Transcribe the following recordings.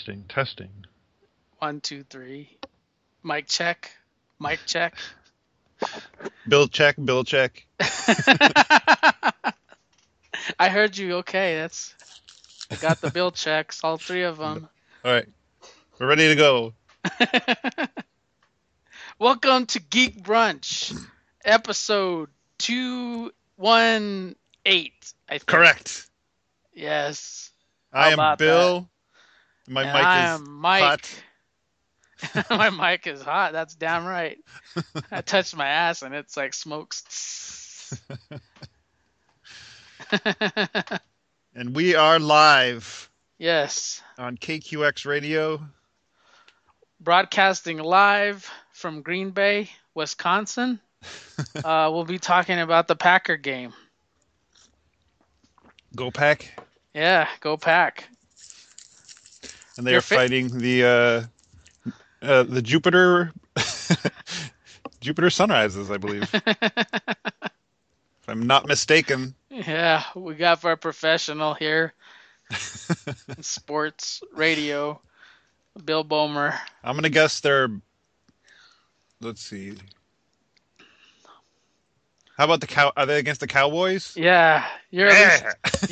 Testing. 1, 2, 3. Mic check. Mic check. Bill check. I heard you. Okay, I got the bill checks, all three of them. All right, we're ready to go. Welcome to Geek Brunch, episode 218. I think. Correct. Yes. I am Bill. That? My And mic I is am Mike. hot. My mic is hot. That's damn right. I touched my ass and it's like smokes. And we are live. Yes. On KQX Radio. Broadcasting live from Green Bay, Wisconsin. We'll be talking about the Packer game. Go Pack. Yeah, go Pack. And they are fighting the Jupiter Jupiter Sunrises, I believe. If I'm not mistaken. Yeah, we got our professional here. Sports radio, Bill Bomer. I'm going to guess they're, let's see. How about are they against the Cowboys? Yeah. You're High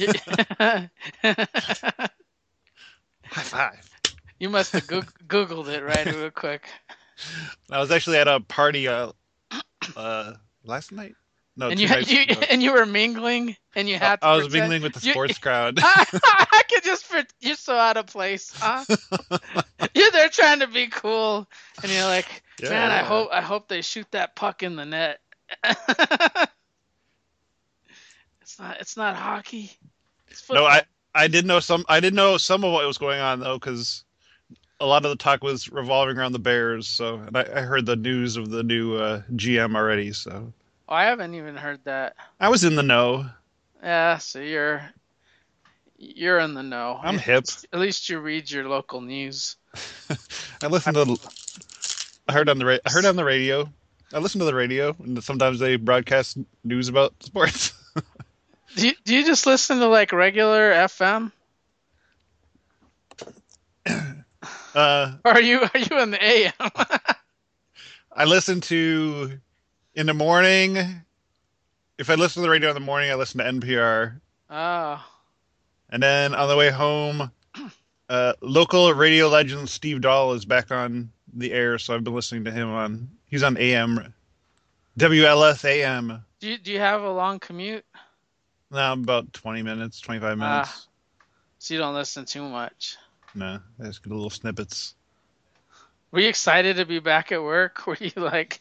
five. You must have Googled it right real quick. I was actually at a party last night. No, and 2 nights ago. And you were mingling, and you had to. I was mingling with the sports crowd. I could just. You're so out of place, huh? You're there trying to be cool, and you're like, yeah, man, yeah. I hope they shoot that puck in the net. It's not hockey. It's no, I did know some. I did know some of what was going on though, because a lot of the talk was revolving around the Bears. So, and I heard the news of the new GM already. So. Oh, I haven't even heard that. I was in the know. Yeah, so you're in the know. I'm hip. At least you read your local news. I heard on the radio. I listen to the radio, and sometimes they broadcast news about sports. Do you just listen to like regular FM? Or are you in the AM? I listen to in the morning. If I listen to the radio in the morning, I listen to NPR. Oh. And then on the way home, local radio legend Steve Dahl is back on the air, so I've been listening to him he's on AM, WLS AM. Do you have a long commute? No, about 20 minutes, 25 minutes. So you don't listen too much? No, I just get little snippets. Were you excited to be back at work? Were you like...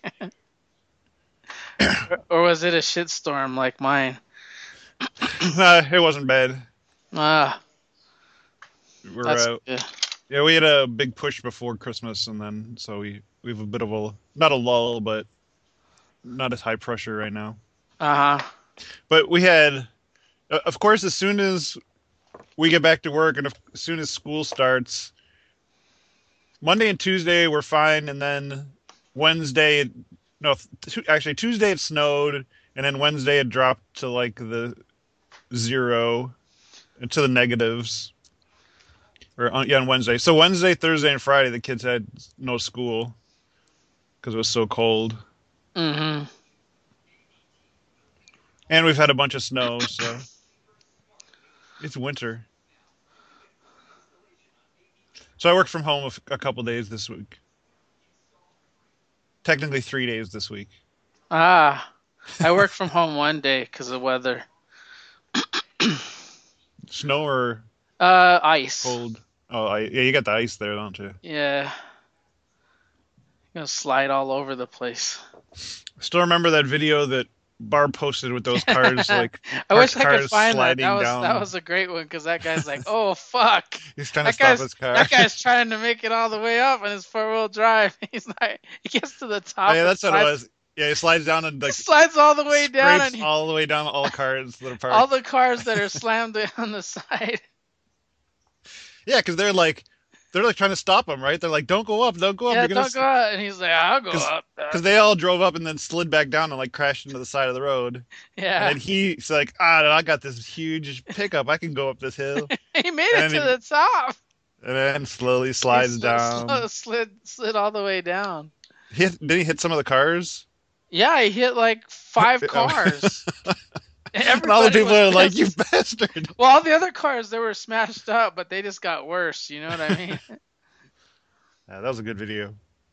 or was it a shitstorm like mine? It wasn't bad. Yeah, we had a big push before Christmas, and then so we have a bit of not a lull, but not as high pressure right now. But we had, of course, as soon as we get back to work, and as soon as school starts, Monday and Tuesday were fine, and then Wednesday. No, actually Tuesday it snowed, and then Wednesday it dropped to like the 0, to the negatives. On Wednesday. So Wednesday, Thursday, and Friday the kids had no school because it was so cold. Mm-hmm. And we've had a bunch of snow, so it's winter. So I worked from home a couple days this week. Technically 3 days this week. I worked from home one day because of weather. Snow or ice. Cold. Oh, yeah, you got the ice there, don't you? Yeah. You're gonna slide all over the place. I still remember that video that Barb posted with those cars, like I wish I could find that. Down. That was a great one because that guy's like, "Oh fuck!" He's trying to stop his car. That guy's trying to make it all the way up in his 4-wheel drive. He's like, he gets to the top. Oh, yeah, that's what it was. Yeah, he slides down and slides all the way down, and all the way down all cars that are parked. All the cars that are slammed on the side. Yeah, because they're like trying to stop him, right? They're like, "Don't go up, don't go up." Yeah, don't go up. And he's like, "I'll go up." Because they all drove up and then slid back down and like crashed into the side of the road. Yeah. And he's like, I got this huge pickup. I can go up this hill. He made it to the top. And then slowly slides down. Slid all the way down. Did he hit some of the cars? Yeah, he hit like 5 cars. And all the people are like, "You bastard!" Well, all the other cars, they were smashed up, but they just got worse. You know what I mean? Yeah, that was a good video.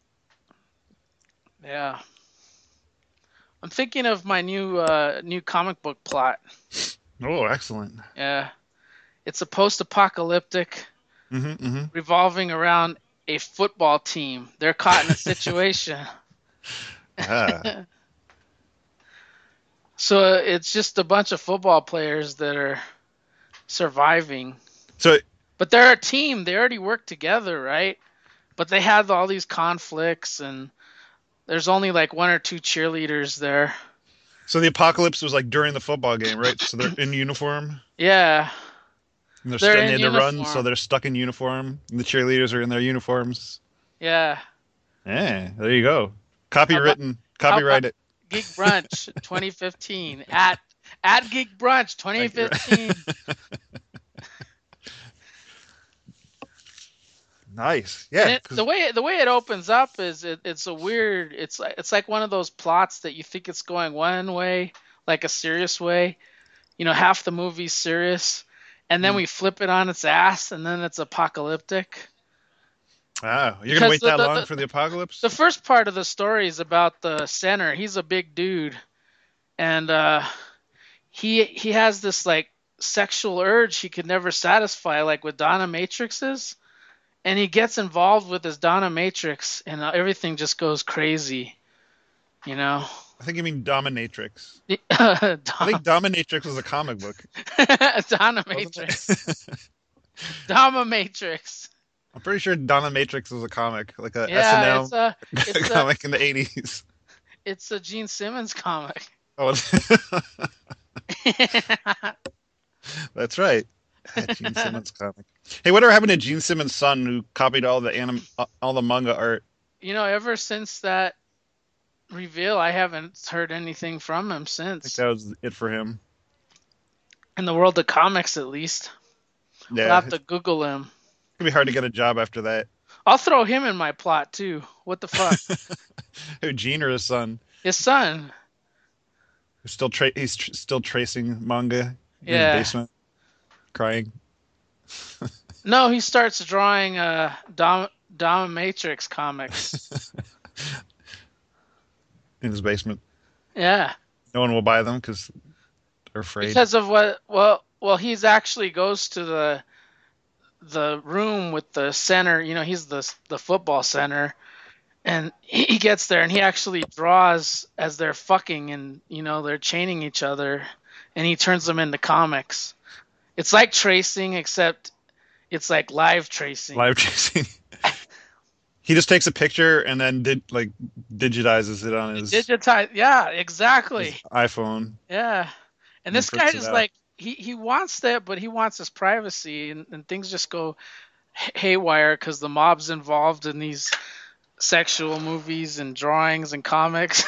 Yeah. I'm thinking of my new comic book plot. Oh, excellent. Yeah. It's a post-apocalyptic revolving around a football team. They're caught in a situation. So it's just a bunch of football players that are surviving. But they're a team. They already work together, right? But they had all these conflicts, and there's only like 1 or 2 cheerleaders there. So the apocalypse was like during the football game, right? So they're in uniform? Yeah. And they're in the run, so they're stuck in uniform. And the cheerleaders are in their uniforms. Yeah. Yeah, there you go. Copyright it. Geek Brunch 2015 at Geek Brunch 2015. Nice. Yeah. The way it opens up is it's a weird. It's like one of those plots that you think it's going one way, like a serious way. You know, half the movie's serious, and then we flip it on its ass, and then it's apocalyptic. Wow, you're gonna wait that long for the apocalypse? The first part of the story is about the center. He's a big dude, and he has this like sexual urge he could never satisfy, like with dominatrixes, and he gets involved with this dominatrix, and everything just goes crazy, you know. I think you mean Dominatrix. I think Dominatrix was a comic book. Dominatrix. I'm pretty sure Dominatrix was a comic, like a SNL comic in the 80s. It's a Gene Simmons comic. Oh, that's right. Gene Simmons comic. Hey, whatever happened to Gene Simmons' son, who copied all the manga art? You know, ever since that reveal, I haven't heard anything from him since. I think that was it for him. In the world of comics, at least. Yeah. I'll have to Google him. It'll be hard to get a job after that. I'll throw him in my plot too. What the fuck? Who, Gene or his son? His son. He's still tracing manga in his basement, crying. No, he starts drawing Dominatrix comics in his basement. Yeah. No one will buy them because they're afraid. Because of what? Well, he's actually goes to the room with the center. You know, he's the football center, and he gets there and he actually draws as they're fucking, and you know they're chaining each other, and he turns them into comics. It's like tracing, except it's like live tracing. Live tracing. He just takes a picture and then digitizes it on his yeah, exactly. His iPhone. Yeah, and this guy is like he wants that, but he wants his privacy, and things just go haywire because the mob's involved in these sexual movies and drawings and comics.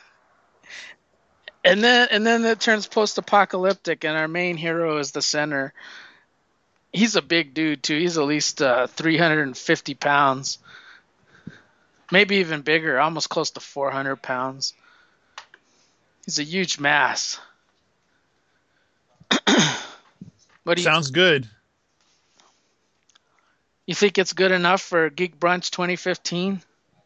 and then it turns post-apocalyptic, and our main hero is the center. He's a big dude too. He's at least 350 pounds. Maybe even bigger, almost close to 400 pounds. He's a huge mass. Sounds good. You think it's good enough for Geek Brunch 2015?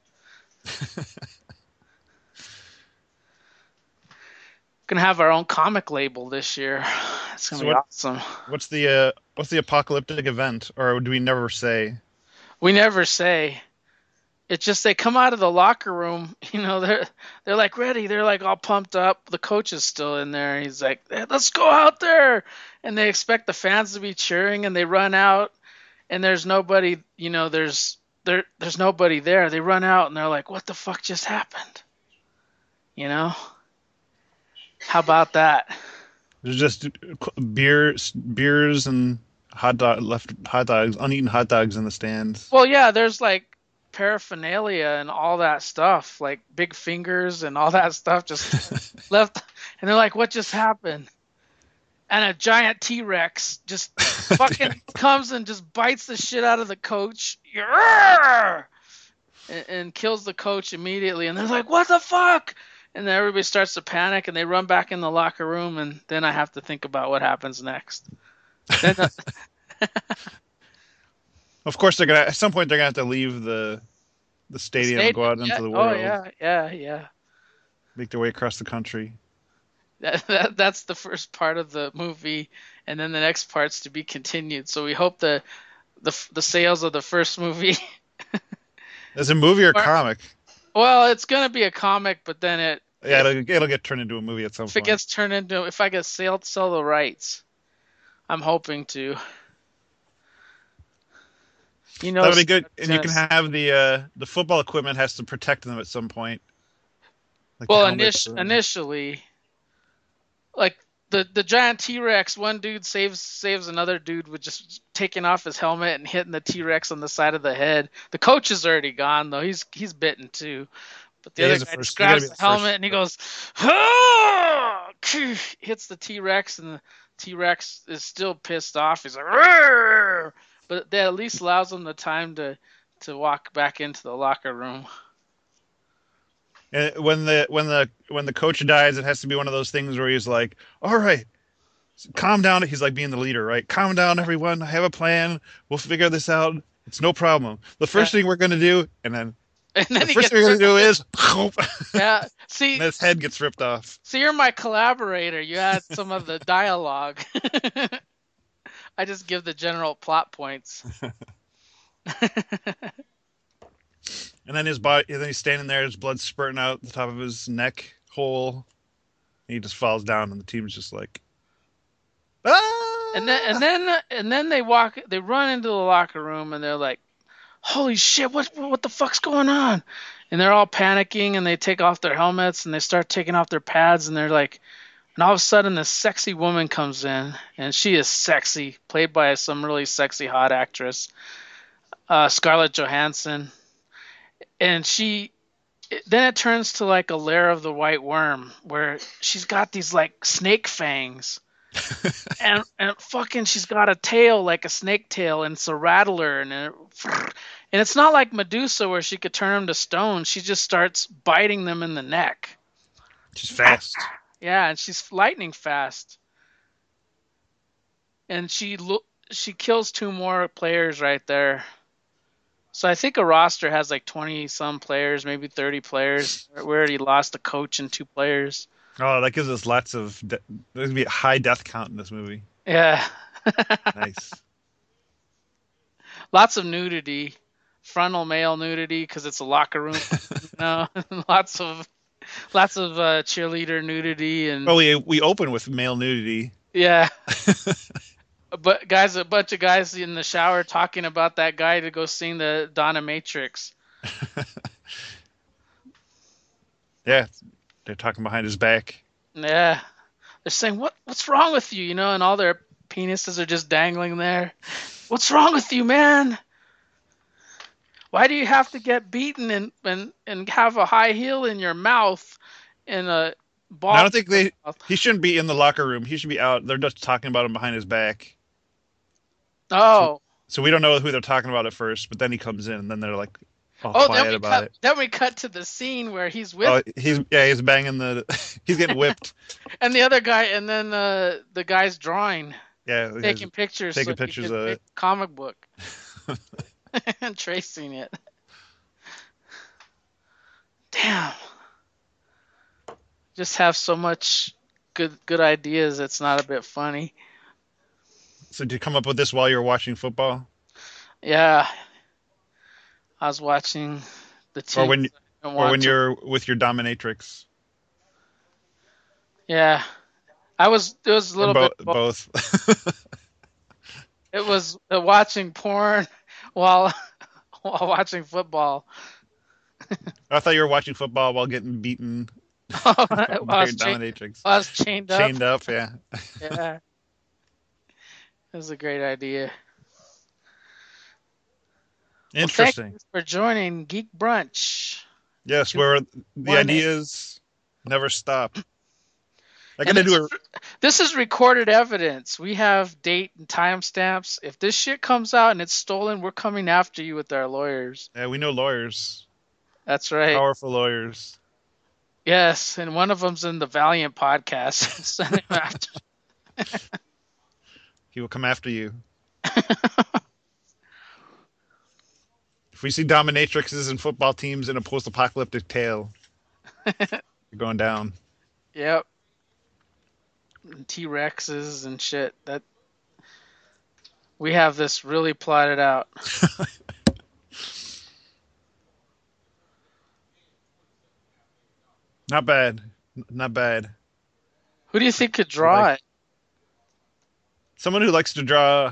Gonna have our own comic label this year. It's gonna be awesome. What's the apocalyptic event, or do we never say? We never say. It's just they come out of the locker room, you know, they're like ready, they're like all pumped up. The coach is still in there. He's like, hey, let's go out there, and they expect the fans to be cheering, and they run out, and there's nobody, you know, there's nobody there. They run out and they're like, what the fuck just happened? You know? How about that? There's just beers and uneaten hot dogs in the stands. Well, yeah, there's like paraphernalia and all that stuff, like big fingers and all that stuff just left, and they're like, what just happened? and a giant T-Rex just fucking comes and just bites the shit out of the coach and kills the coach immediately. And they're like, what the fuck? And then everybody starts to panic and they run back in the locker room, and then I have to think about what happens next. Then, of course, they're gonna at some point they're gonna have to leave the stadium and go out into the world. Oh yeah. Make their way across the country. That's the first part of the movie, and then the next part's to be continued. So we hope the sales of the first movie. Is it a movie or comic? Well, it's gonna be a comic, but then it'll get turned into a movie at some point. If it gets turned into, if I get sell the rights, I'm hoping to. You know, that would be good, and you can have the football equipment has to protect them at some point. Like well, initially, like the giant T-Rex, one dude saves another dude with just taking off his helmet and hitting the T-Rex on the side of the head. The coach is already gone though; he's bitten too. But the other guy just grabs the helmet and he goes, ah! Hits the T-Rex, and the T-Rex is still pissed off. He's like, argh! But that at least allows him the time to walk back into the locker room. And when the coach dies, it has to be one of those things where he's like, "All right, calm down." He's like being the leader, right? Calm down, everyone. I have a plan. We'll figure this out. It's no problem. The first thing we're going to do, and then the first thing we're going to do is, yeah. See, and his head gets ripped off. So you're my collaborator. You had some of the dialogue. I just give the general plot points. And then his body, and then he's standing there, his blood's spurting out the top of his neck hole. And he just falls down, and the team's just like, ah! And then they run into the locker room, and they're like, holy shit, what the fuck's going on? And they're all panicking, and they take off their helmets, and they start taking off their pads, and they're like, and all of a sudden this sexy woman comes in, and she is sexy, played by some really sexy hot actress, Scarlett Johansson. And then it turns to like a Lair of the White Worm, where she's got these like snake fangs. and fucking she's got a tail like a snake tail, and it's a rattler, and it's not like Medusa where she could turn them to stone. She just starts biting them in the neck. She's fast. Yeah, and she's lightning fast. And she kills 2 more players right there. So I think a roster has like 20 some players, maybe 30 players. We already lost a coach and 2 players. Oh, that gives us lots of. There's gonna be a high death count in this movie. Yeah. Nice. Lots of nudity, frontal male nudity because it's a locker room. Lots of cheerleader nudity and. Well, we open with male nudity. Yeah. But a bunch of guys in the shower talking about that guy to go sing the Dominatrix. Yeah, they're talking behind his back. Yeah, they're saying, "What's wrong with you?" And all their penises are just dangling there. What's wrong with you, man? Why do you have to get beaten and have a high heel in your mouth and a ball? I don't think he shouldn't be in the locker room. He should be out. They're just talking about him behind his back. Oh. So we don't know who they're talking about at first, but then he comes in, and then they're like all quiet about it. Then we cut to the scene where he's whipped. Oh, he's banging he's getting whipped. And the other guy, and then the guy's drawing. Yeah. Taking pictures of it. Comic book. And tracing it. Damn. Just have so much good ideas. It's not a bit funny. So did you come up with this while you were watching football? Yeah. I was watching the team. Or when you're with your dominatrix. Yeah. It was a little bit both. It was watching porn while watching football. I thought you were watching football while getting beaten. Dominatrix. I was chained up. Chained up, yeah. Yeah. It was a great idea. Interesting. Well, thanks for joining Geek Brunch. Yes, where the ideas never stop. I gotta do it. This is recorded evidence. We have date and timestamps. If this shit comes out and it's stolen, we're coming after you with our lawyers. Yeah, we know lawyers. That's right. Powerful lawyers. Yes, and one of them's in the Valiant podcast. Send him after. He will come after you. If we see dominatrixes and football teams in a post-apocalyptic tale, you're going down. Yep. T-Rexes and shit. That we have this really plotted out. Not bad. Not bad. Who do you think could draw it? Someone who likes to draw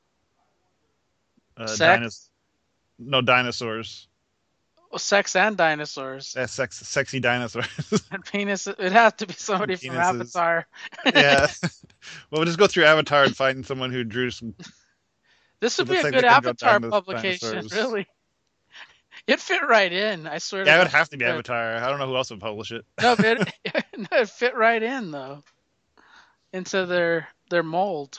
dinosaurs. Well, sex and dinosaurs. Yeah, sexy dinosaurs. And penis. It'd have to be somebody from Avatar. Yeah. Well, we'll just go through Avatar and find someone who drew some. This would be a good Avatar publication, really. It'd fit right in, I swear. Yeah, it would have to be Avatar. I don't know who else would publish it. No, but it'd fit right in, though, into their mold.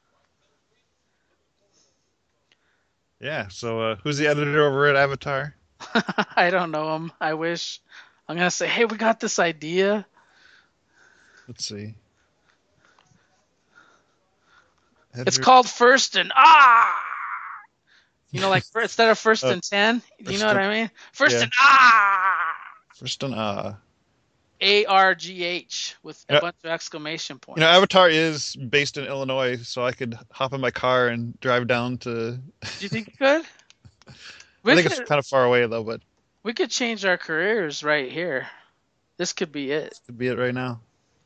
Yeah, so who's the editor over at Avatar? I don't know him. I wish. I'm going to say, hey, we got this idea. Let's see. It's called First and You know, like instead of First and 10, you know what I mean? First and First and ARGH with a bunch of exclamation points. You know, Avatar is based in Illinois, so I could hop in my car and drive down to. Do you think you could? I think it's kind of far away, though, but. We could change our careers right here. This could be it. This could be it right now.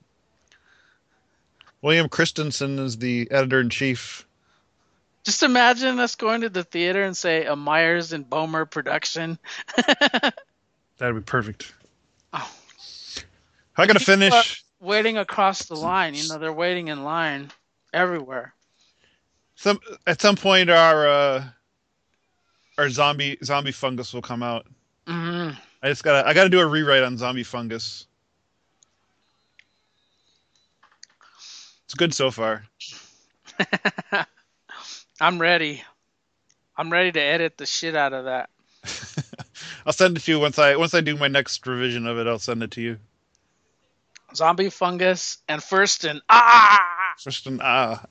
William Christensen is the editor-in-chief. Just imagine us going to the theater and say a Myers and Bomer production. That'd be perfect. Oh. I gotta finish. Waiting across the line. You know, they're waiting in line everywhere. At some point, our zombie fungus will come out. Mm-hmm. I gotta do a rewrite on zombie fungus. It's good so far. I'm ready. I'm ready to edit the shit out of that. I'll send it to you once I do my next revision of it. I'll send it to you. Zombie fungus and First and First and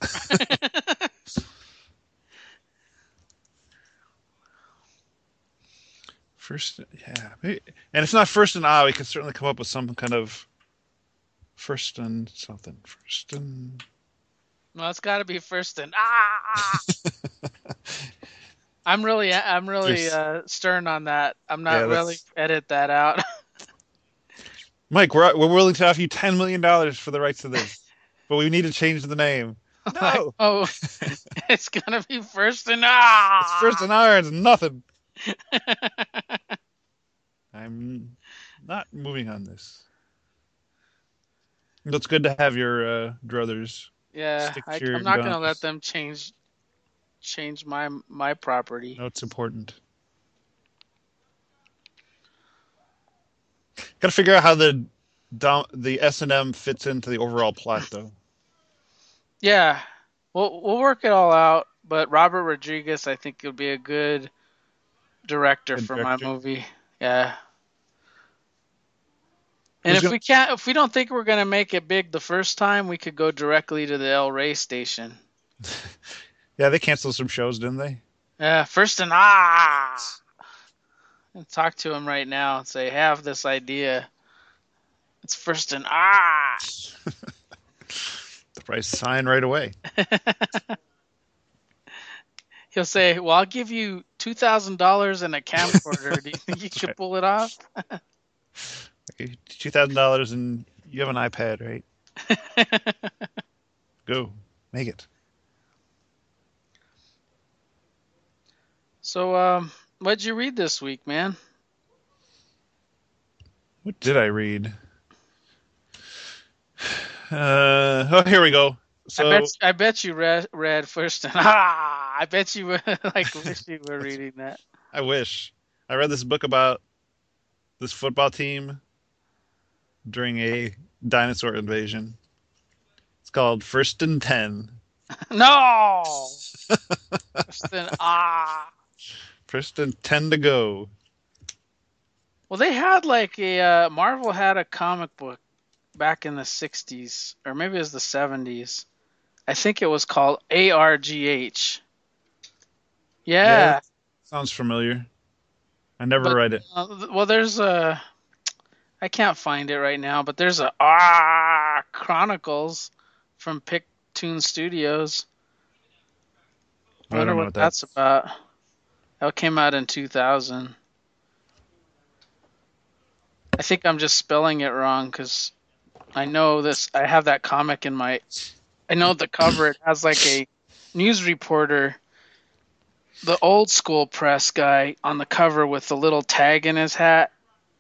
First, yeah. Maybe, and if not First and we can certainly come up with some kind of First and something. First and. Well, it's got to be First and I'm really stern on that. I'm not really edit that out. Mike, we're willing to offer you $10 million for the rights to this, but we need to change the name. No. Oh, it's gonna be First and It's First and It's nothing. I'm not moving on this. It's good to have your druthers. Yeah, I'm not going to let them change my property. No, it's important. Got to figure out how the S&M fits into the overall plot, though. Yeah, we'll work it all out. But Robert Rodriguez, I think, would be a good director for my movie. Yeah. And if we don't think we're gonna make it big the first time, we could go directly to the El Rey station. Yeah, they canceled some shows, didn't they? Yeah, First and and talk to him right now and say, have this idea. It's First and The price sign right away. He'll say, well, I'll give you $2,000 and a camcorder. Do you think you could pull it off? $2,000 and you have an iPad, right? Go. Make it. So, what'd you read this week, man? What did I read? Here we go. So I bet you read First and I bet you wish you were reading that. I wish. I read this book about this football team during a dinosaur invasion. It's called First and 10. No. First and 10 to go. Well, they had like Marvel had a comic book back in the 60s, or maybe it was the 70s. I think it was called ARGH. Yeah. Sounds familiar. I never read it. Well, there's a... I can't find it right now, but there's a Chronicles from Pictoon Studios. I wonder what that's about. That came out in 2000. I think I'm just spelling it wrong because I know this. I have that comic in my... I know the cover. It has like a news reporter, the old school press guy on the cover with the little tag in his hat.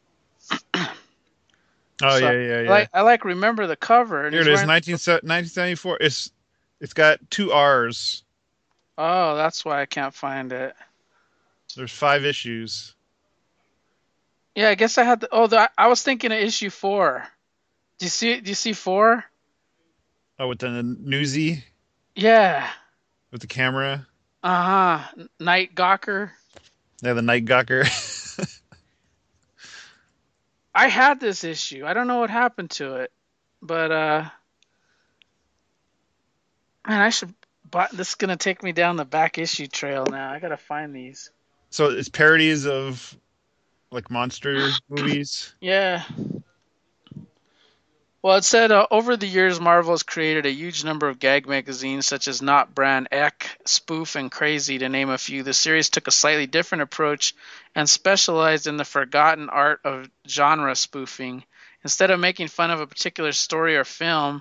Yeah. I remember the cover. And here it is, 1974. It's got 2 R's. Oh, that's why I can't find it. There's 5 issues. Yeah, I guess I had. I was thinking of issue 4. Do you see 4? Oh, with the newsy. Yeah. With the camera. Night Gawker. Yeah, the Night Gawker. I had this issue. I don't know what happened to it, but man, I should. This is gonna take me down the back issue trail now. I gotta find these. So it's parodies of like monster movies. Yeah. Well, it said over the years, Marvel has created a huge number of gag magazines such as Not Brand, Ek, Spoof, and Crazy, to name a few. The series took a slightly different approach and specialized in the forgotten art of genre spoofing. Instead of making fun of a particular story or film,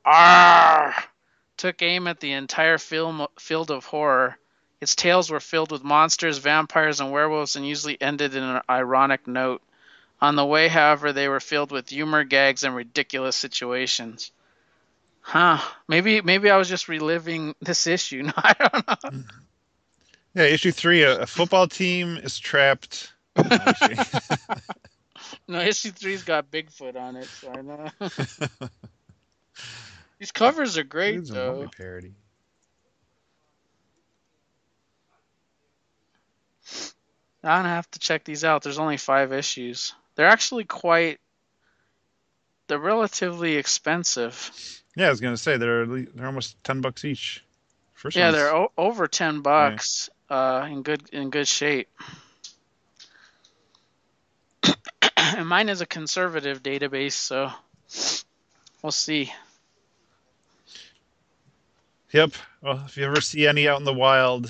took aim at the entire field of horror. Its tales were filled with monsters, vampires, and werewolves, and usually ended in an ironic note. On the way, however, they were filled with humor, gags, and ridiculous situations. Maybe I was just reliving this issue. No, I don't know. Yeah, issue 3, a football team is trapped. No, issue 3's got Bigfoot on it, so I know. These covers are great, though. A parody. I'm gonna have to check these out. There's only 5 issues. They're actually they're relatively expensive. Yeah, I was gonna say they're almost $10 each. They're over $10. Yeah. In good shape. And mine is a conservative database, so we'll see. Yep. Well, if you ever see any out in the wild.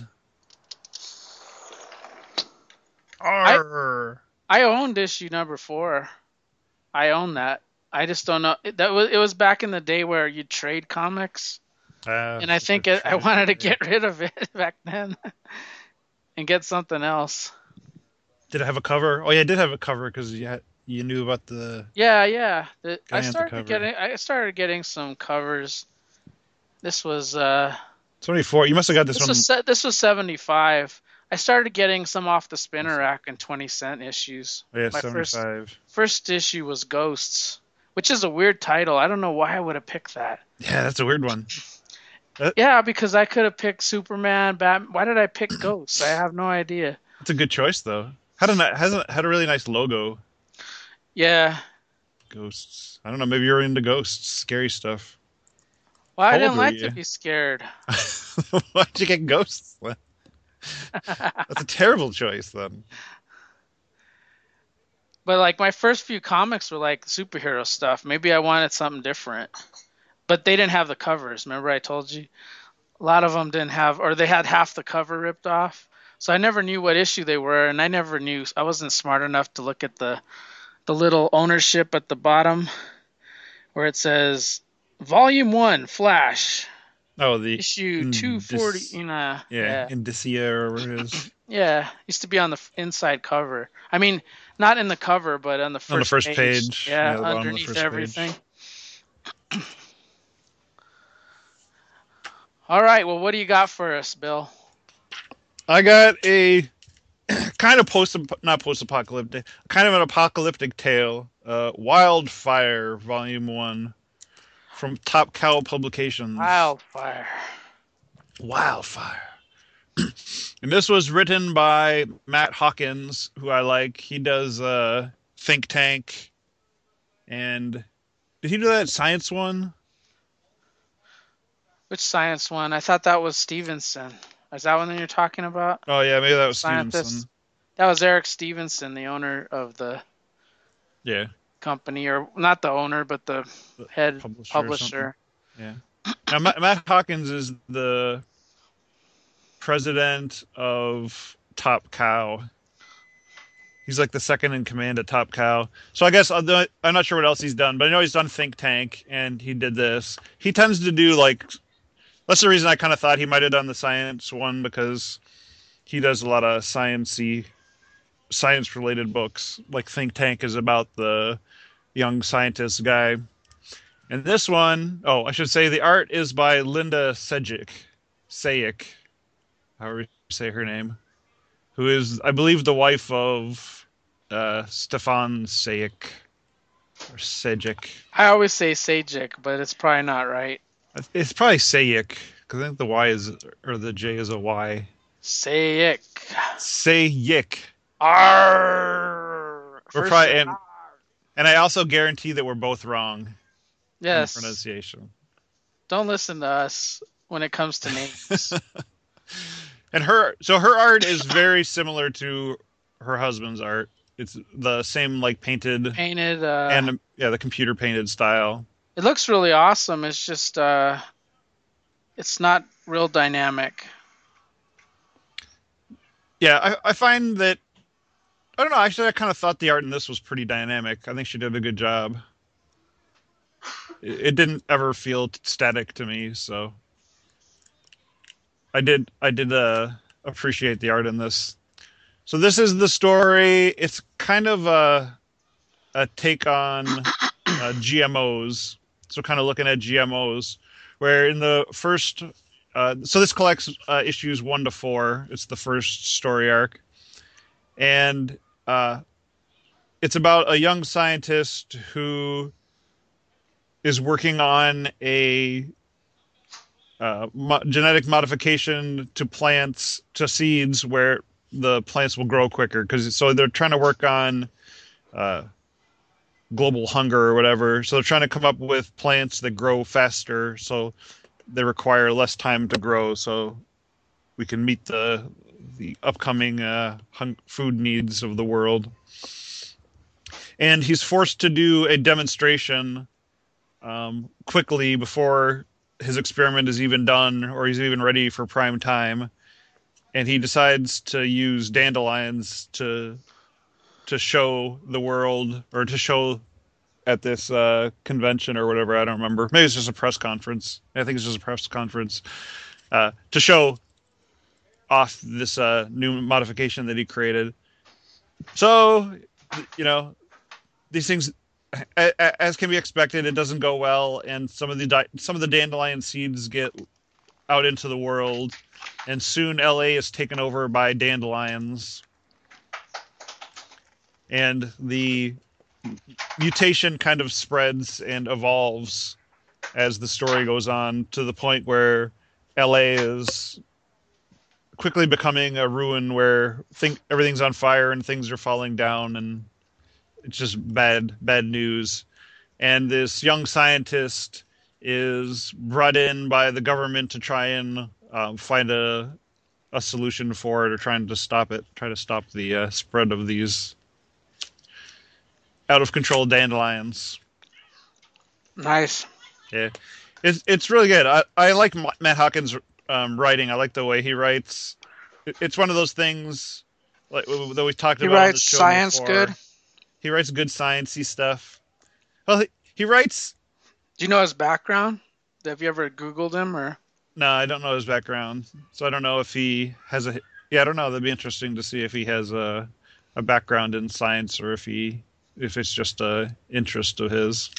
I owned issue number 4. I own that. I just don't know. It was back in the day where you'd trade comics, and I think I wanted to get rid of it back then and get something else. Did it have a cover? Oh yeah, it did have a cover because you knew about the. Yeah. I started getting some covers. This was 24. You must have got this one. This was 75. I started getting some off the spinner rack in 20-cent issues. Oh, yeah, 75. First issue was Ghosts, which is a weird title. I don't know why I would have picked that. Yeah, that's a weird one. Yeah, because I could have picked Superman, Batman. Why did I pick Ghosts? I have no idea. It's a good choice, though. Had a really nice logo. Yeah. Ghosts. I don't know. Maybe you're into ghosts, scary stuff. Well, I didn't like to be scared. Why'd you get Ghosts? That's a terrible choice, then. But like my first few comics were like superhero stuff. Maybe I wanted something different. But they didn't have the covers. Remember I told you? A lot of them didn't have, or they had half the cover ripped off. So I never knew what issue they were, and I wasn't smart enough to look at the little ownership at the bottom where it says Volume 1, Flash. Oh, the issue 240. Indicia or whatever it is. Yeah, used to be on the inside cover. I mean, not in the cover, but on the first page. Yeah, underneath everything. All right, well, what do you got for us, Bill? I got a kind of not post-apocalyptic, kind of an apocalyptic tale. Wildfire, Volume 1. from Top Cow Publications. Wildfire. And this was written by Matt Hawkins, who I like. He does Think Tank. And did he do that science one? Which science one? I thought that was Stevenson. Is that one that you're talking about? Oh, yeah, maybe that was Stevenson. That was Eric Stevenson, the owner of the company, or not the owner, but the head publisher. Yeah. Now, Matt Hawkins is the president of Top Cow. He's like the second in command at Top Cow. So I guess I'm not sure what else he's done, but I know he's done Think Tank, and he did this. He tends to do that's the reason I kind of thought he might have done the science one, because he does a lot of science-related books. Like Think Tank is about the young scientist guy. And this one, I should say the art is by Linda Sayek, however you say her name, who is, I believe, the wife of Stefan Sayek, or Sejic. I always say Sejic, but it's probably not right. It's probably Sayek, because I think the J is a Y. Sayek. Arr. We're probably, and I also guarantee that we're both wrong. Yes. In pronunciation. Don't listen to us when it comes to names. And her art is very similar to her husband's art. It's the same painted and the computer painted style. It looks really awesome. It's just it's not real dynamic. Yeah, I find that, I don't know, actually I kind of thought the art in this was pretty dynamic. I think she did a good job. It didn't ever feel static to me, so I did appreciate the art in this. So this is the story. It's kind of a take on GMOs. So kind of looking at GMOs, where in the first, so this collects issues 1 to 4. It's the first story arc, and it's about a young scientist who is working on a genetic modification to seeds where the plants will grow quicker. So they're trying to work on global hunger or whatever. So they're trying to come up with plants that grow faster, so they require less time to grow, so we can meet the upcoming food needs of the world. And he's forced to do a demonstration quickly before his experiment is even done or he's even ready for prime time. And he decides to use dandelions to show the world, or to show at this convention or whatever. I don't remember. Maybe it's just a press conference. I think it's just a press conference to show off this new modification that he created. So, these things, as can be expected, it doesn't go well, and some of the dandelion seeds get out into the world, and soon LA is taken over by dandelions. And the mutation kind of spreads and evolves as the story goes on, to the point where LA is quickly becoming a ruin where everything's on fire and things are falling down, and it's just bad news. And this young scientist is brought in by the government to try and find a solution for it, or try to stop the spread of these out of control dandelions. Nice. Yeah, it's really good. I like Matt Hawkins' writing. I like the way he writes. It's one of those things that we talked about. He writes science before. Good. He writes good sciencey stuff. Well, he writes. Do you know his background? Have you ever Googled him or? No, I don't know his background, so I don't know if he has a. Yeah, I don't know. That'd be interesting to see if he has a background in science, or if it's just a interest of his.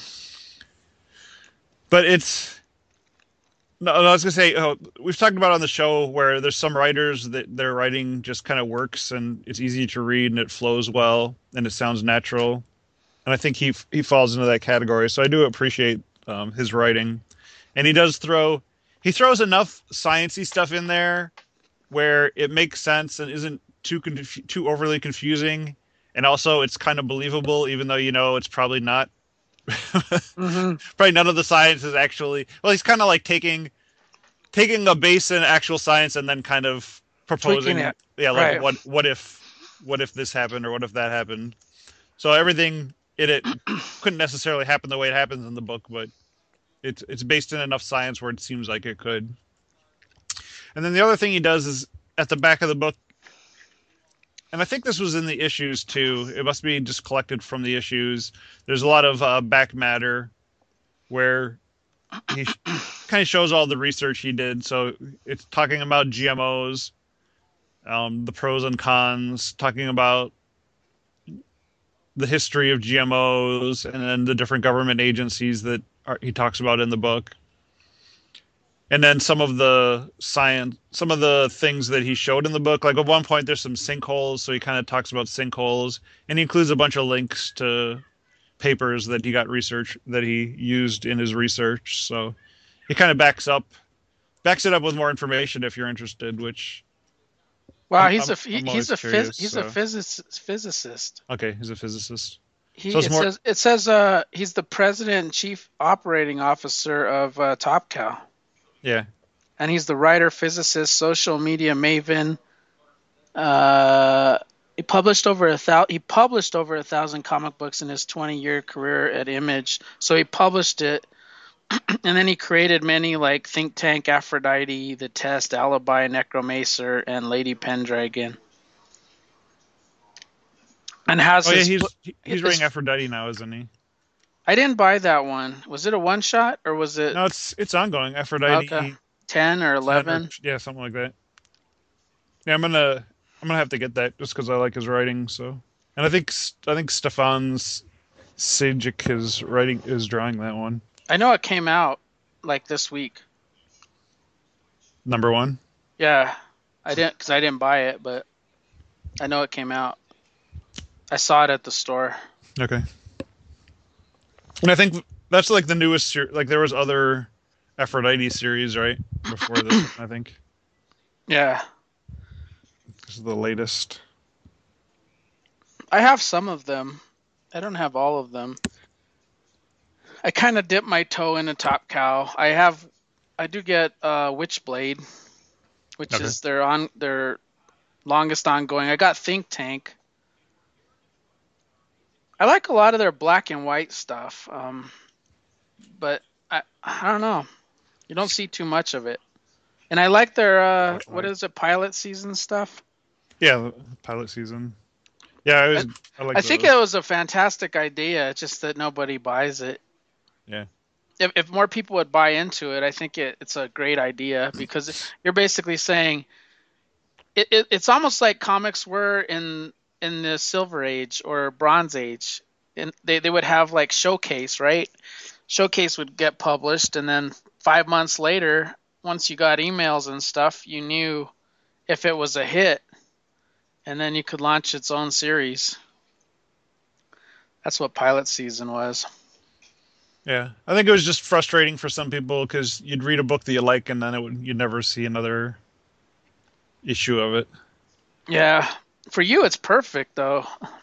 But it's. No, I was gonna say, we've talked about on the show where there's some writers that their writing just kind of works and it's easy to read and it flows well and it sounds natural, and I think he falls into that category. So I do appreciate his writing, and he throws enough sciencey stuff in there where it makes sense and isn't too overly confusing, and also it's kind of believable, even though it's probably not. Mm-hmm. Probably none of the science is actually. Well, he's kind of like taking a base in actual science and then kind of proposing it. Yeah, like right. what if this happened or what if that happened. So everything in it couldn't necessarily happen the way it happens in the book, but it's based in enough science where it seems like it could. And then the other thing he does is at the back of the book, and I think this was in the issues too. It must be just collected from the issues. There's a lot of back matter where he kind of shows all the research he did. So it's talking about GMOs, the pros and cons, talking about the history of GMOs, and then the different government agencies that he talks about in the book. And then some of the things that he showed in the book. Like at one point, there's some sinkholes, so he kind of talks about sinkholes, and he includes a bunch of links to papers that he used in his research. So he kind of backs it up with more information if you're interested. Which, wow, he's a physicist. Okay, he's a physicist. It says he's the president and chief operating officer of Top Cow. Yeah. And he's the writer, physicist, social media maven. He published over 1,000 comic books in his 20-year career at Image. So he published it, and then he created many like Think Tank, Aphrodite, The Test, Alibi, Necromancer, and Lady Pendragon. And he's writing Aphrodite now, isn't he? I didn't buy that one. Was it a one shot or was it? No, it's ongoing. Aphrodite. Okay. 10 or 11. Yeah, something like that. Yeah, I'm gonna have to get that just because I like his writing. So, and I think Stefan Sejic is drawing that one. I know it came out like this week. Number 1. Yeah, I didn't buy it, but I know it came out. I saw it at the store. Okay. And I think that's like the newest series. Like there was other Aphrodite series, right? Before this, I think. Yeah. This is the latest. I have some of them. I don't have all of them. I kind of dip my toe into Top Cow. I do get Witchblade, which is their longest ongoing. I got Think Tank. I like a lot of their black and white stuff, but I don't know. You don't see too much of it. And I like their pilot season stuff. Yeah, pilot season. Yeah, I think it was a fantastic idea, just that nobody buys it. Yeah. If more people would buy into it, I think it's a great idea, because you're basically saying it's almost like comics were in the Silver Age or Bronze Age, and they would have like Showcase, right? Showcase would get published, and then 5 months later, once you got emails and stuff, you knew if it was a hit, and then you could launch its own series. That's what pilot season was. Yeah, I think it was just frustrating for some people because you'd read a book that you like, and then you'd never see another issue of it. Yeah. For you, it's perfect, though.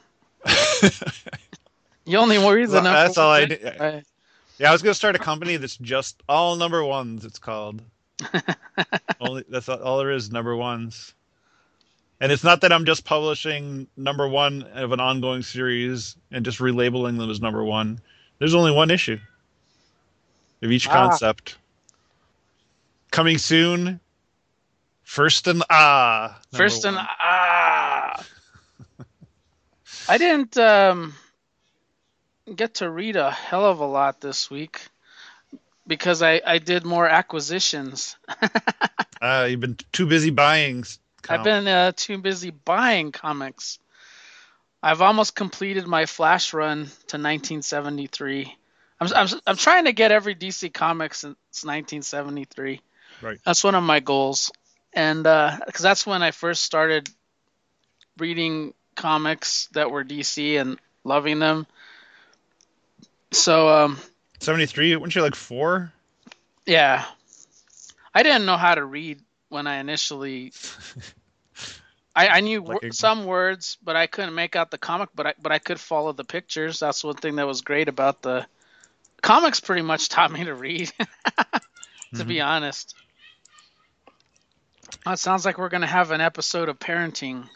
You only read the number. That's all I did. Yeah, I was gonna start a company that's just all number ones. It's called. That's all there is, number ones. And it's not that I'm just publishing number 1 of an ongoing series and just relabeling them as number 1. There's only one issue of each concept. Coming soon. First and First and I didn't get to read a hell of a lot this week because I did more acquisitions. You've been too busy buying. I've been too busy buying comics. I've almost completed my Flash run to 1973. I'm trying to get every DC comic since 1973. Right. That's one of my goals. And because that's when I first started reading comics that were DC and loving them. So 73? Weren't you like 4? Yeah. I didn't know how to read when I initially... I knew some words, but I couldn't make out the comic, but I could follow the pictures. That's one thing that was great about the... Comics pretty much taught me to read, to be honest. It sounds like we're going to have an episode of parenting.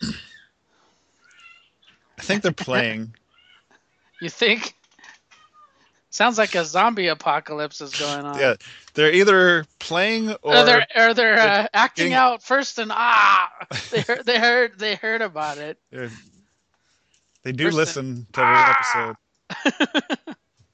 I think they're playing. You think? Sounds like a zombie apocalypse is going on. Yeah, they're either playing or they're acting out first, and they heard about it. They do listen to every episode.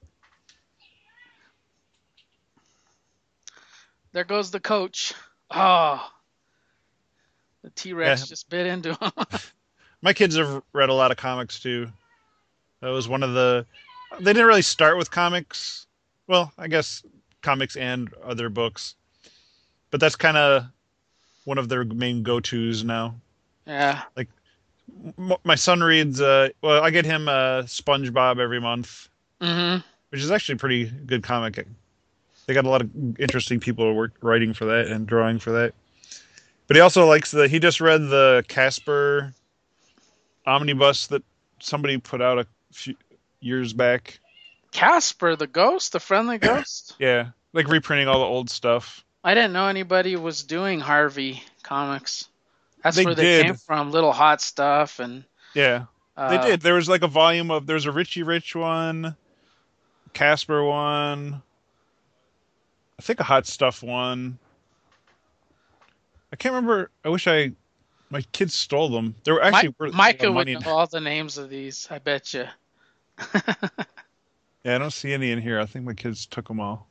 There goes the coach. Oh, the T-Rex just bit into him. My kids have read a lot of comics too. That was one of the... They didn't really start with comics. Well, I guess comics and other books. But that's kind of one of their main go-tos now. Yeah. Like, my son reads... I get him SpongeBob every month. Mm-hmm. Which is actually a pretty good comic. They got a lot of interesting people writing for that and drawing for that. But he also likes he just read the Casper omnibus that somebody put out a few years back. Casper, the ghost, the friendly ghost? Yeah, like reprinting all the old stuff. I didn't know anybody was doing Harvey comics. That's where they came from, Little Hot Stuff and... Yeah, they did. There was like a volume of... There's a Richie Rich one, Casper one, I think a Hot Stuff one. I can't remember. I wish my kids stole them. They were actually Micah would know all the names of these, I bet you. Yeah, I don't see any in here. I think my kids took them all.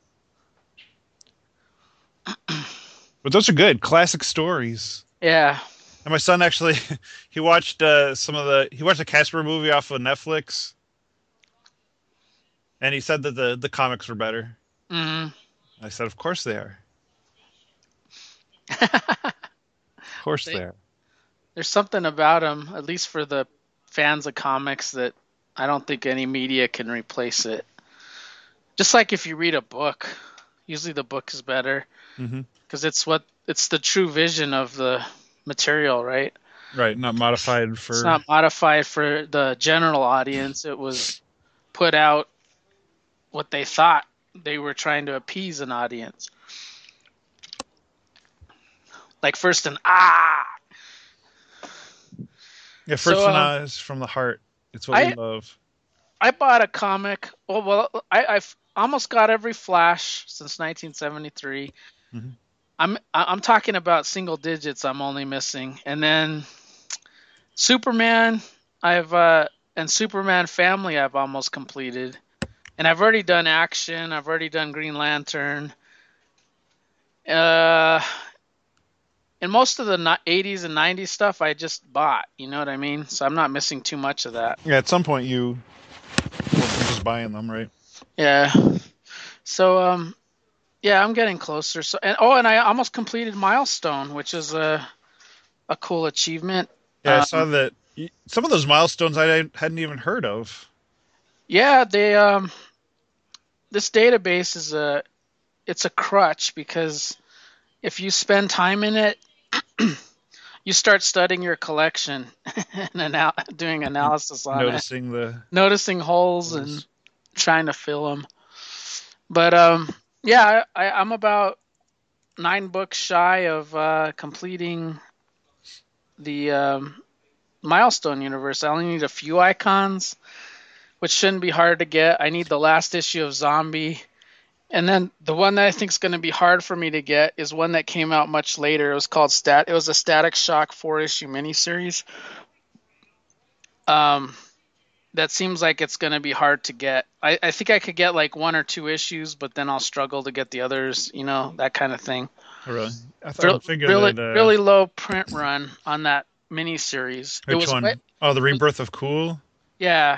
But those are good. Classic stories. Yeah. And my son actually, he watched a Casper movie off of Netflix. And he said that the comics were better. Mm-hmm. I said, of course they are. Of course they are. There's something about them, at least for the fans of comics, that I don't think any media can replace it. Just like if you read a book, usually the book is better because it's the true vision of the material, right? Right, not modified for... It's not modified for the general audience. It was put out what they thought they were trying to appease an audience. Like first an Yeah, first an is from the heart. It's what we love. I bought a comic. I've almost got every Flash since 1973. Mm-hmm. I'm talking about single digits. I'm only missing, and then Superman. And Superman Family. I've almost completed, and I've already done Action. I've already done Green Lantern. And most of the 80s and 90s stuff I just bought. You know what I mean? So I'm not missing too much of that. Yeah, at some point you were just buying them, right? Yeah. So, yeah, I'm getting closer. So, and I almost completed Milestone, which is a cool achievement. Yeah, I saw that. Some of those milestones I hadn't even heard of. Yeah, they this database is it's a crutch because if you spend time in it, you start studying your collection and doing analysis on it. Noticing holes and trying to fill them. But yeah, I'm about 9 books shy of completing the Milestone universe. I only need a few icons, which shouldn't be hard to get. I need the last issue of Zombie. And then the one that I think is going to be hard for me to get is one that came out much later. It was called It was a Static Shock 4-issue miniseries. That seems like it's going to be hard to get. I think I could get like 1 or 2 issues, but then I'll struggle to get the others. You know, that kind of thing. Oh, really? I thought really low print run on that miniseries. Which one? The Rebirth of Cool? Yeah.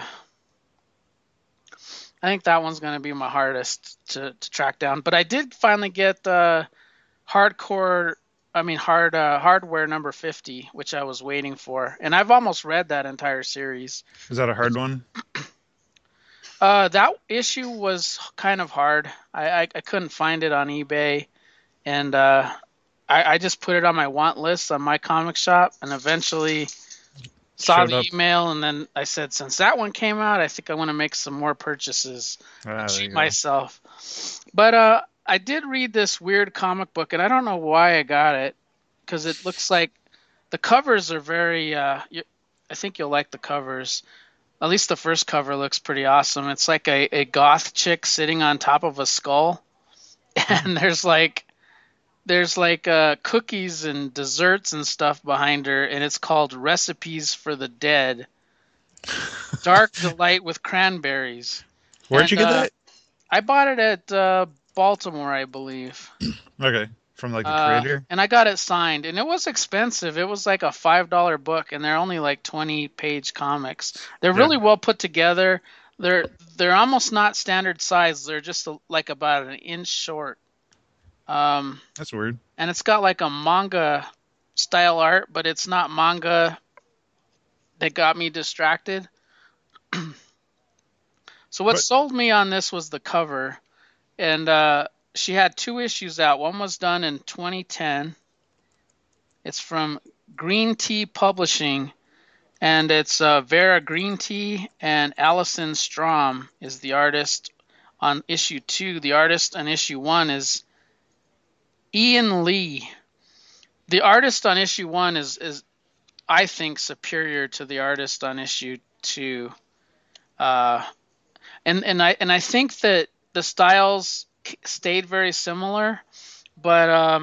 I think that one's going to be my hardest to track down. But I did finally get Hardware number 50, which I was waiting for. And I've almost read that entire series. Is that a hard one? That issue was kind of hard. I couldn't find it on eBay, and I just put it on my want list on my comic shop, and eventually saw the email, and then I said, since that one came out, I think I want to make some more purchases and treat myself. But I did read this weird comic book, and I don't know why I got it, because it looks like the covers are very. I think you'll like the covers. At least the first cover looks pretty awesome. It's like a goth chick sitting on top of a skull, and there's like cookies and desserts and stuff behind her, and it's called Recipes for the Dead. Dark Delight with Cranberries. Where'd you get that? I bought it at Baltimore, I believe. Okay, from like the creator. And I got it signed, and it was expensive. It was like a $5 book, and they're only like 20-page comics. They're really well put together. They're almost not standard size. They're just like about an inch short. That's weird. And it's got like a manga style art, but it's not manga that got me distracted. So what sold me on this was the cover. And she had 2 issues out. One was done in 2010. It's from Green Tea Publishing, and it's Vera Green Tea, and Allison Strom is the artist on issue 2. The artist on issue 1 is Ian Lee. The artist on issue 1 is I think superior to the artist on issue 2. And I think that the styles stayed very similar, but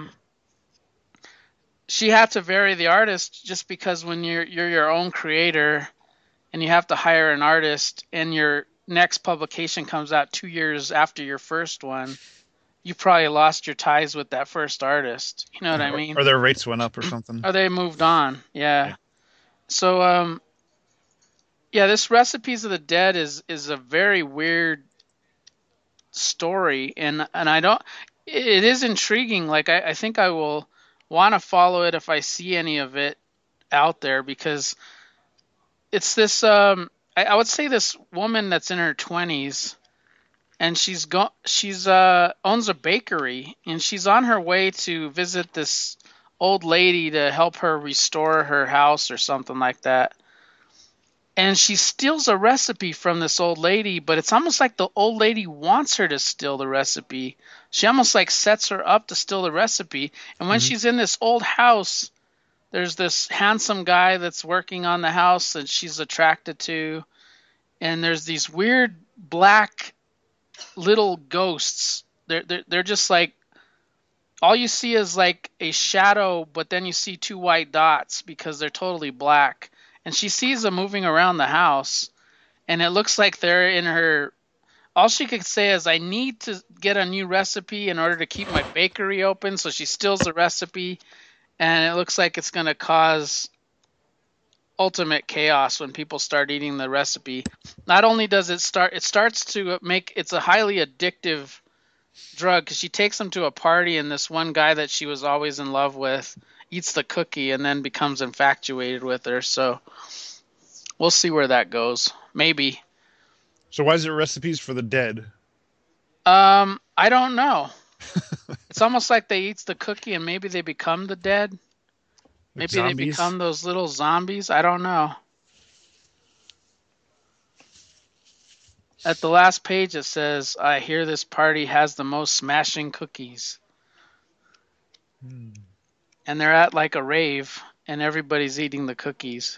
she had to vary the artist, just because when you're your own creator and you have to hire an artist and your next publication comes out 2 years after your first one, you probably lost your ties with that first artist. You know what I mean? Or their rates went up or something. Or they moved on. Yeah. So, this Recipes of the Dead is a very weird story, and I don't. It is intriguing. Like I think I will want to follow it if I see any of it out there, because it's this. I would say this woman that's in her 20s. And she's owns a bakery, and she's on her way to visit this old lady to help her restore her house or something like that. And she steals a recipe from this old lady, but it's almost like the old lady wants her to steal the recipe. She almost like sets her up to steal the recipe. And when she's in this old house, there's this handsome guy that's working on the house that she's attracted to. And there's these weird black little ghosts. They're just like, all you see is like a shadow, but then you see 2 white dots because they're totally black. And she sees them moving around the house, and it looks like they're in her. All she could say is, I need to get a new recipe in order to keep my bakery open. So she steals the recipe, and it looks like it's going to cause ultimate chaos when people start eating the recipe. Not only does it starts to make, it's a highly addictive drug, because she takes them to a party, and this one guy that she was always in love with eats the cookie and then becomes infatuated with her. So we'll see where that goes. Maybe. So why is it Recipes for the Dead? I don't know. It's almost like they eat the cookie and maybe they become the dead. Maybe they become those little zombies. I don't know. At the last page it says, I hear this party has the most smashing cookies. And they're at like a rave, and everybody's eating the cookies.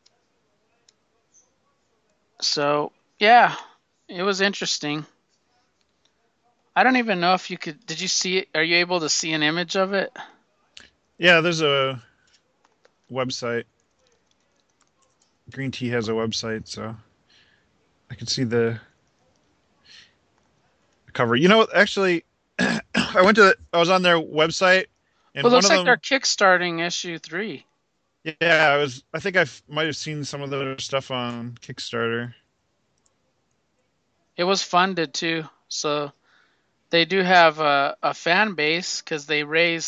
So, yeah, it was interesting. I don't even know if you could. Did you see it? Are you able to see an image of it? Yeah, there's a website. Green Tea has a website, so I can see the cover. You know, actually, I was on their website. And it looks like they're kickstarting issue 3. Yeah, I think I might have seen some of their stuff on Kickstarter. It was funded too, so they do have a fan base, because they raised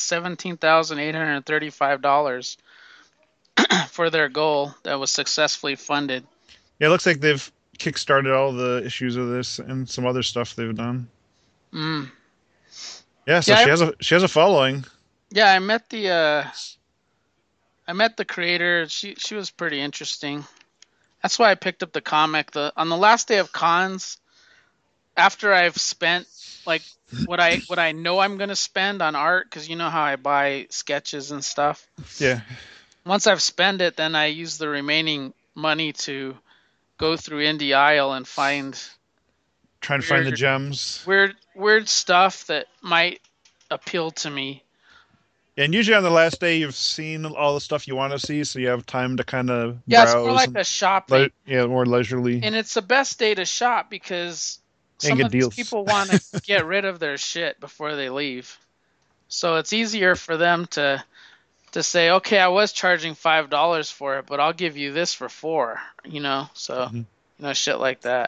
$17,835 for their goal that was successfully funded. Yeah, it looks like they've kickstarted all the issues of this and some other stuff they've done. Mm. Yeah, so she has a following. Yeah, I met the creator. She was pretty interesting. That's why I picked up the comic. On the last day of cons, after I've spent like what I know I'm gonna spend on art, because you know how I buy sketches and stuff. Yeah. Once I've spent it, then I use the remaining money to go through Indie Isle and find the gems. Weird stuff that might appeal to me. And usually on the last day, you've seen all the stuff you want to see, so you have time to kind of browse. Yeah, it's more like a shopping. More leisurely. And it's the best day to shop because some of these people want to get rid of their shit before they leave. So it's easier for them to say, okay, I was charging $5 for it, but I'll give you this for $4, so, shit like that.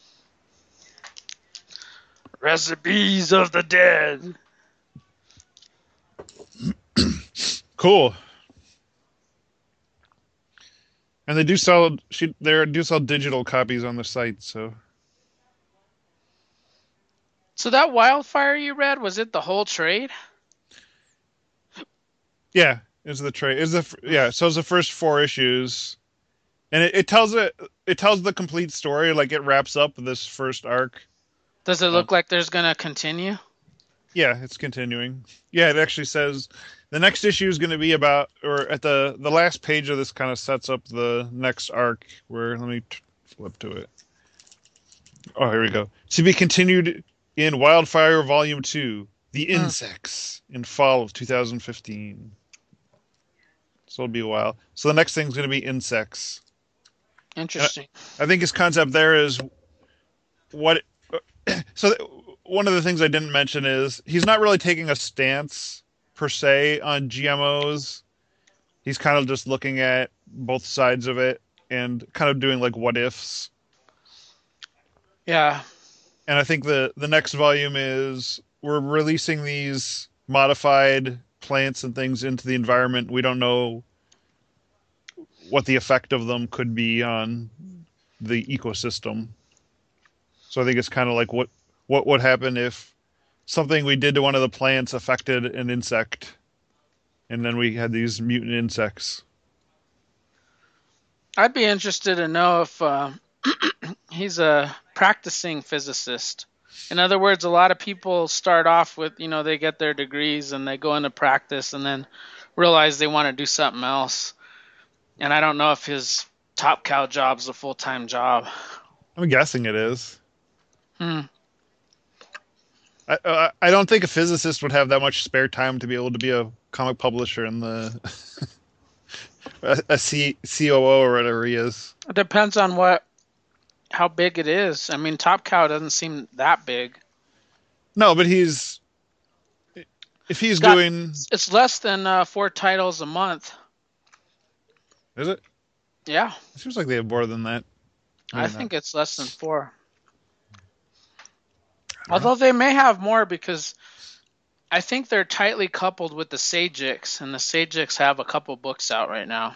Recipes of the Dead. Cool. And they do sell digital copies on the site, so. So that Wildfire you read, was it the whole trade? Yeah, it's the trade. So it's the first 4 issues. And it tells the complete story, like it wraps up this first arc. Does it look like there's going to continue? Yeah, it's continuing. Yeah, it actually says the next issue is going to be about, or at the last page of this kind of sets up the next arc, where, let me flip to it. Oh, here we go. To be continued in Wildfire Volume 2, The Insects, in fall of 2015. So it'll be a while. So the next thing's going to be Insects. Interesting. I think his concept there is what... So one of the things I didn't mention is he's not really taking a stance per se on GMOs. He's kind of just looking at both sides of it and kind of doing like what ifs. Yeah. And I think the next volume is we're releasing these modified plants and things into the environment. We don't know what the effect of them could be on the ecosystem. So I think it's kind of like what would happen if something we did to one of the plants affected an insect, and then we had these mutant insects. I'd be interested to know if he's a practicing physicist. In other words, a lot of people start off with, they get their degrees and they go into practice and then realize they want to do something else. And I don't know if his Top Cow job's a full-time job. I'm guessing it is. I don't think a physicist would have that much spare time to be able to be a comic publisher in the a COO or whatever he is. It depends on how big it is. I mean, Top Cow doesn't seem that big. No, but if he's doing... It's less than 4 titles a month. Is it? Yeah. It seems like they have more than that. I think it's less than 4. Although they may have more because I think they're tightly coupled with the Sagix, and the Sagix have a couple books out right now.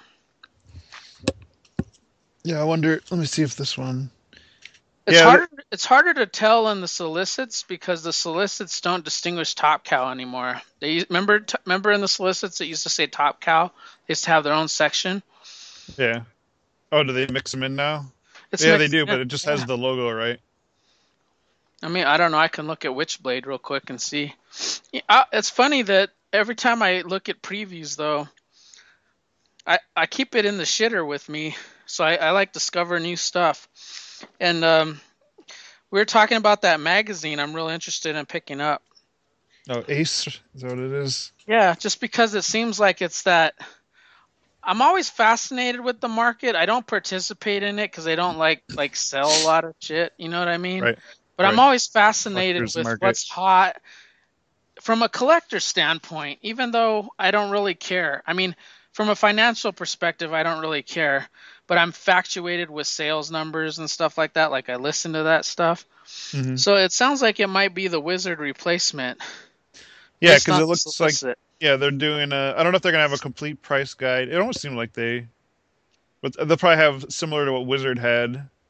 Yeah, I wonder. Let me see if this one... It's harder to tell in the solicits because the solicits don't distinguish Top Cow anymore. Remember in the solicits it used to say Top Cow? They used to have their own section. Yeah. Oh, do they mix them in now? They do, but it just has the logo, right? I mean, I don't know. I can look at Witchblade real quick and see. It's funny that every time I look at previews, though, I keep it in the shitter with me, so I like discover new stuff. And we were talking about that magazine I'm real interested in picking up. Oh, Ace? Is that what it is? Yeah, just because it seems like it's that... I'm always fascinated with the market. I don't participate in it because I don't like sell a lot of shit. You know what I mean? Right. But I'm always fascinated with what's hot from a collector standpoint, even though I don't really care. I mean, from a financial perspective, I don't really care. But I'm infatuated with sales numbers and stuff like that. Like, I listen to that stuff. Mm-hmm. So it sounds like it might be the Wizard replacement. Yeah, because it looks like... Yeah, they're doing I don't know if they're going to have a complete price guide. It almost seemed like but they'll probably have similar to what Wizard had.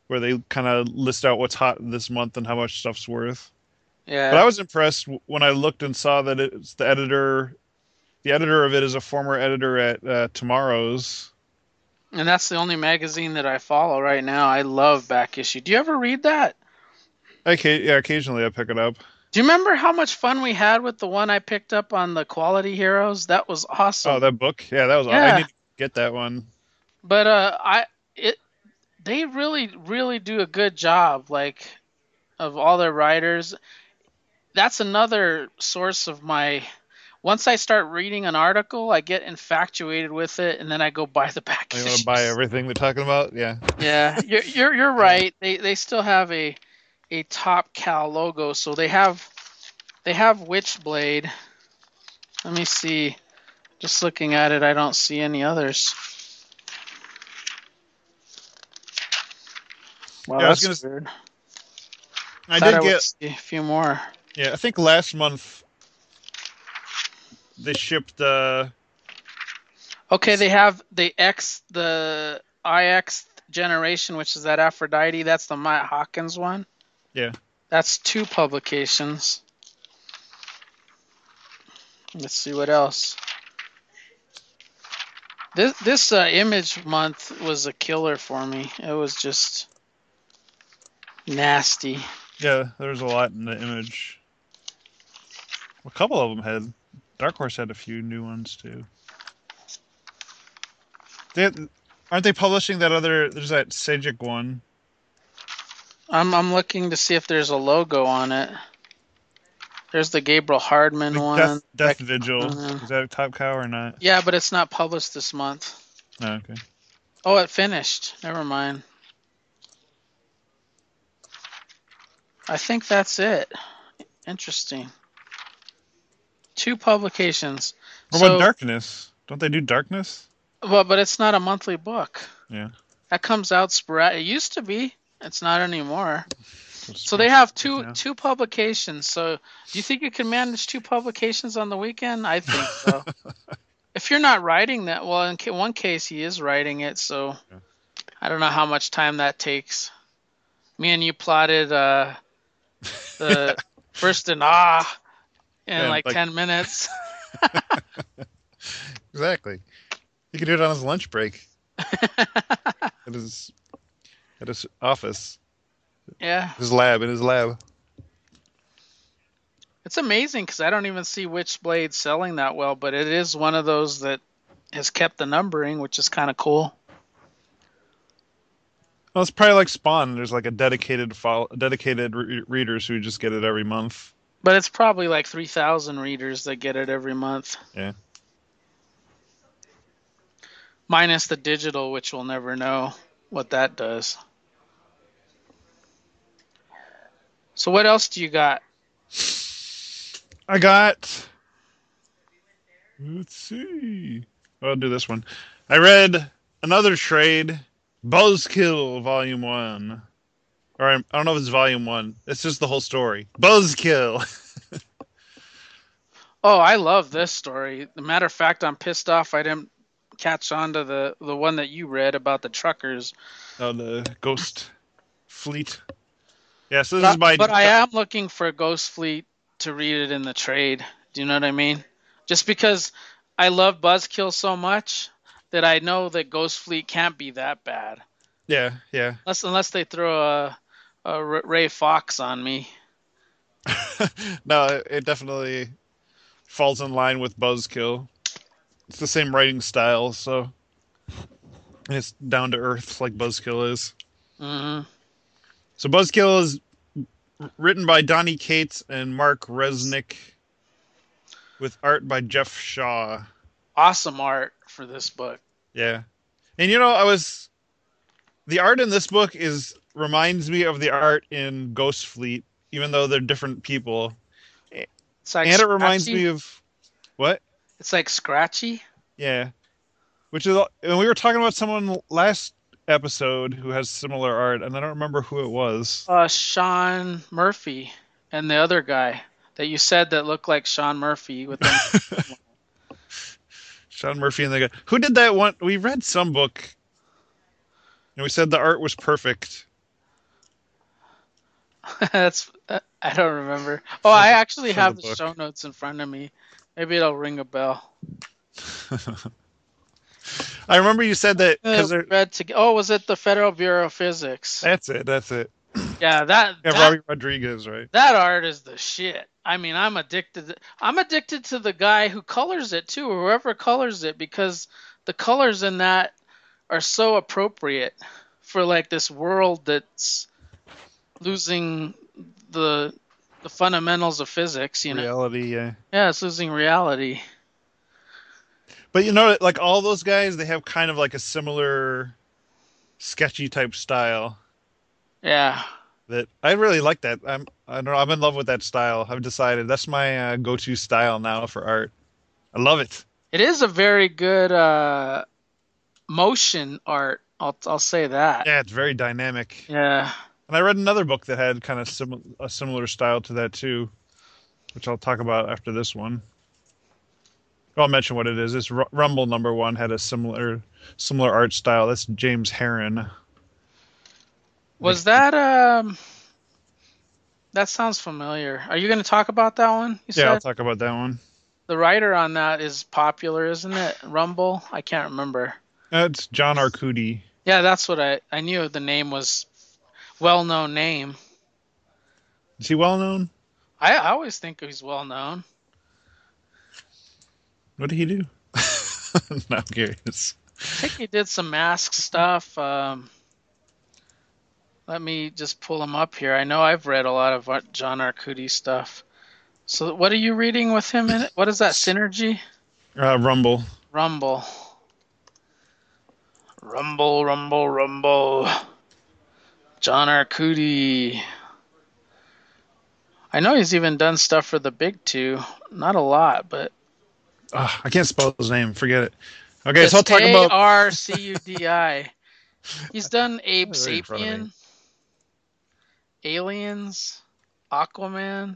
where they kind of list out what's hot this month and how much stuff's worth. Yeah. But I was impressed when I looked and saw that it's the editor. The editor of it is a former editor at Tomorrow's. And that's the only magazine that I follow right now. I love Back Issue. Do you ever read that? Okay, yeah, occasionally I pick it up. Do you remember how much fun we had with the one I picked up on the Quality Heroes? That was awesome. Oh, that book? Yeah, that was awesome. I need to get that one. But they really do a good job, like, of all their writers. That's another source of my. Once I start reading an article, I get infatuated with it, and then I go buy the back issues. You want to buy everything they're talking about? Yeah. Yeah, you're right. They still have a Top Cow logo, so they have Witchblade. Let me see. Just looking at it, I don't see any others. Wow, yeah, that's weird. I did get a few more. Yeah, I think last month they shipped Okay, they have the IX generation, which is that Aphrodite. That's the Matt Hawkins one. Yeah. That's 2 publications. Let's see what else. This Image month was a killer for me. It was just nasty. Yeah, there's a lot in the Image. A couple of them had. Dark Horse had a few new ones too. Aren't they publishing that other? There's that Sejic one. I'm looking to see if there's a logo on it. There's the Gabriel Hardman one. Death Vigil. Is that a Top Cow or not? Yeah, but it's not published this month. Oh, okay. Oh, it finished. Never mind. I think that's it. Interesting. 2 publications. What about Darkness? Don't they do Darkness? Well, but it's not a monthly book. Yeah. That comes out sporadic. It used to be. It's not anymore. So they have two publications. So do you think you can manage 2 publications on the weekend? I think so. If you're not writing that, well, in one case he is writing it, so yeah. I don't know how much time that takes. Me and you plotted the first in like 10 minutes. Exactly. You could do it on his lunch break. at his office. Yeah. In his lab. It's amazing because I don't even see Witchblade selling that well, but it is one of those that has kept the numbering, which is kind of cool. Well, it's probably like Spawn. There's like a dedicated readers who just get it every month. But it's probably like 3,000 readers that get it every month. Yeah. Minus the digital, which we'll never know what that does. So what else do you got? I got... Let's see. I'll do this one. I read another trade, Buzzkill Volume 1. Or I don't know if it's Volume 1. It's just the whole story. Buzzkill. Oh, I love this story. As a matter of fact, I'm pissed off I didn't catch on to the one that you read about the truckers. Oh, the Ghost Fleet. Yeah, so this is my... But I am looking for Ghost Fleet to read it in the trade. Do you know what I mean? Just because I love Buzzkill so much that I know that Ghost Fleet can't be that bad. Yeah. Unless they throw a Ray Fox on me. No, it definitely falls in line with Buzzkill. It's the same writing style, so it's down to earth like Buzzkill is. Mm-hmm. So Buzzkill is written by Donny Cates and Mark Resnick, with art by Jeff Shaw. Awesome art for this book. Yeah, and the art in this book reminds me of the art in Ghost Fleet, even though they're different people. It's like and scratchy. It reminds me of what? It's like scratchy. Yeah, which is, and we were talking about someone last episode who has similar art, and I don't remember who it was. Sean Murphy and the other guy that you said that looked like Sean Murphy with them. Sean Murphy and the guy who did that one. We read some book, and we said the art was perfect. That's I don't remember. Oh, I actually have the show notes in front of me. Maybe it'll ring a bell. I remember you said that because was it the Federal Bureau of Physics? That's it. Yeah, Robbie Rodriguez, right? That art is the shit. I mean, I'm addicted to the guy who colors it too, or whoever colors it, because the colors in that are so appropriate for like this world that's losing the fundamentals of physics, reality, yeah. Yeah, it's losing reality. But like all those guys, they have kind of like a similar sketchy type style. Yeah. That I really like that. I don't know, I'm in love with that style. I've decided that's my go-to style now for art. I love it. It is a very good motion art. I'll say that. Yeah, it's very dynamic. Yeah. And I read another book that had kind of a similar style to that too, which I'll talk about after this one. I'll mention what it is. This Rumble #1 had a similar art style. That's James Herron. Was that that sounds familiar. Are you going to talk about that one? I'll talk about that one. The writer on that is popular, isn't it? Rumble? I can't remember. It's John Arcudi. Yeah, that's what I knew. The name was well-known name. Is he well-known? I always think he's well-known. What did he do? No, I'm curious. I think he did some mask stuff. Let me just pull him up here. I know I've read a lot of John Arcudi stuff. So what are you reading with him in it? What is that, Synergy? Rumble. Rumble. John Arcudi. I know he's even done stuff for the big two. Not a lot, but... I can't spell his name. Forget it. Okay, so I'll talk about... Arcudi. He's done Abe Sapien, Aliens, Aquaman,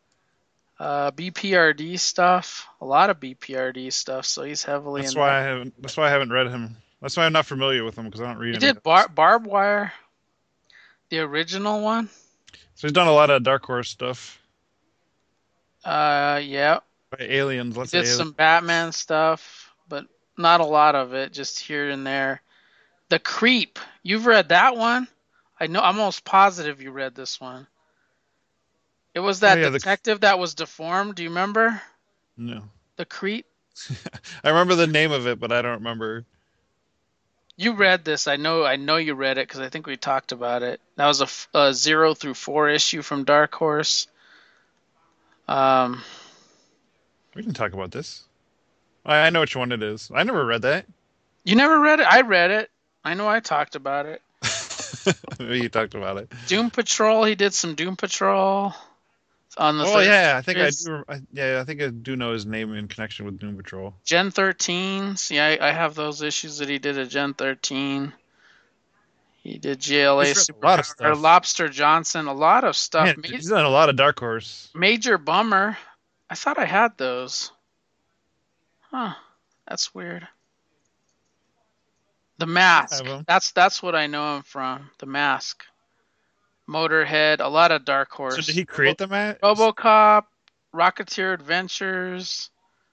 BPRD stuff. A lot of BPRD stuff, so he's heavily That's why I haven't read him. That's why I'm not familiar with him, because I don't read him. He did Barbed Wire, the original one. So he's done a lot of Dark Horse stuff. Yeah. By Aliens. He did some Batman stuff, but not a lot of it, just here and there. The Creep. You've read that one? I know. I'm almost positive you read this one. It was that detective that was deformed. Do you remember? No. The Creep? I remember the name of it, but I don't remember. You read this. I know you read it because I think we talked about it. That was a 0 through 4 issue from Dark Horse. We can talk about this. I know which one it is. I never read that. You never read it? I read it. I know I talked about it. Maybe you talked about it. Doom Patrol. He did some Doom Patrol. On the I think I do. I think I do know his name in connection with Doom Patrol. Gen 13. See, I have those issues that he did at Gen 13. He did GLA Super Lobster Johnson, a lot of stuff. Man, he's done a lot of Dark Horse. Major Bummer. I thought I had those. Huh. That's weird. The Mask. That's what I know him from. The Mask. Motorhead, a lot of Dark Horse. So did he create the Mask? RoboCop, Rocketeer Adventures.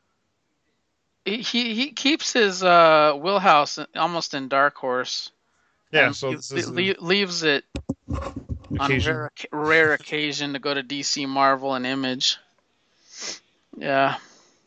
He keeps his wheelhouse almost in Dark Horse. Yeah, so leaves it on rare occasion to go to DC, Marvel, and Image. Yeah.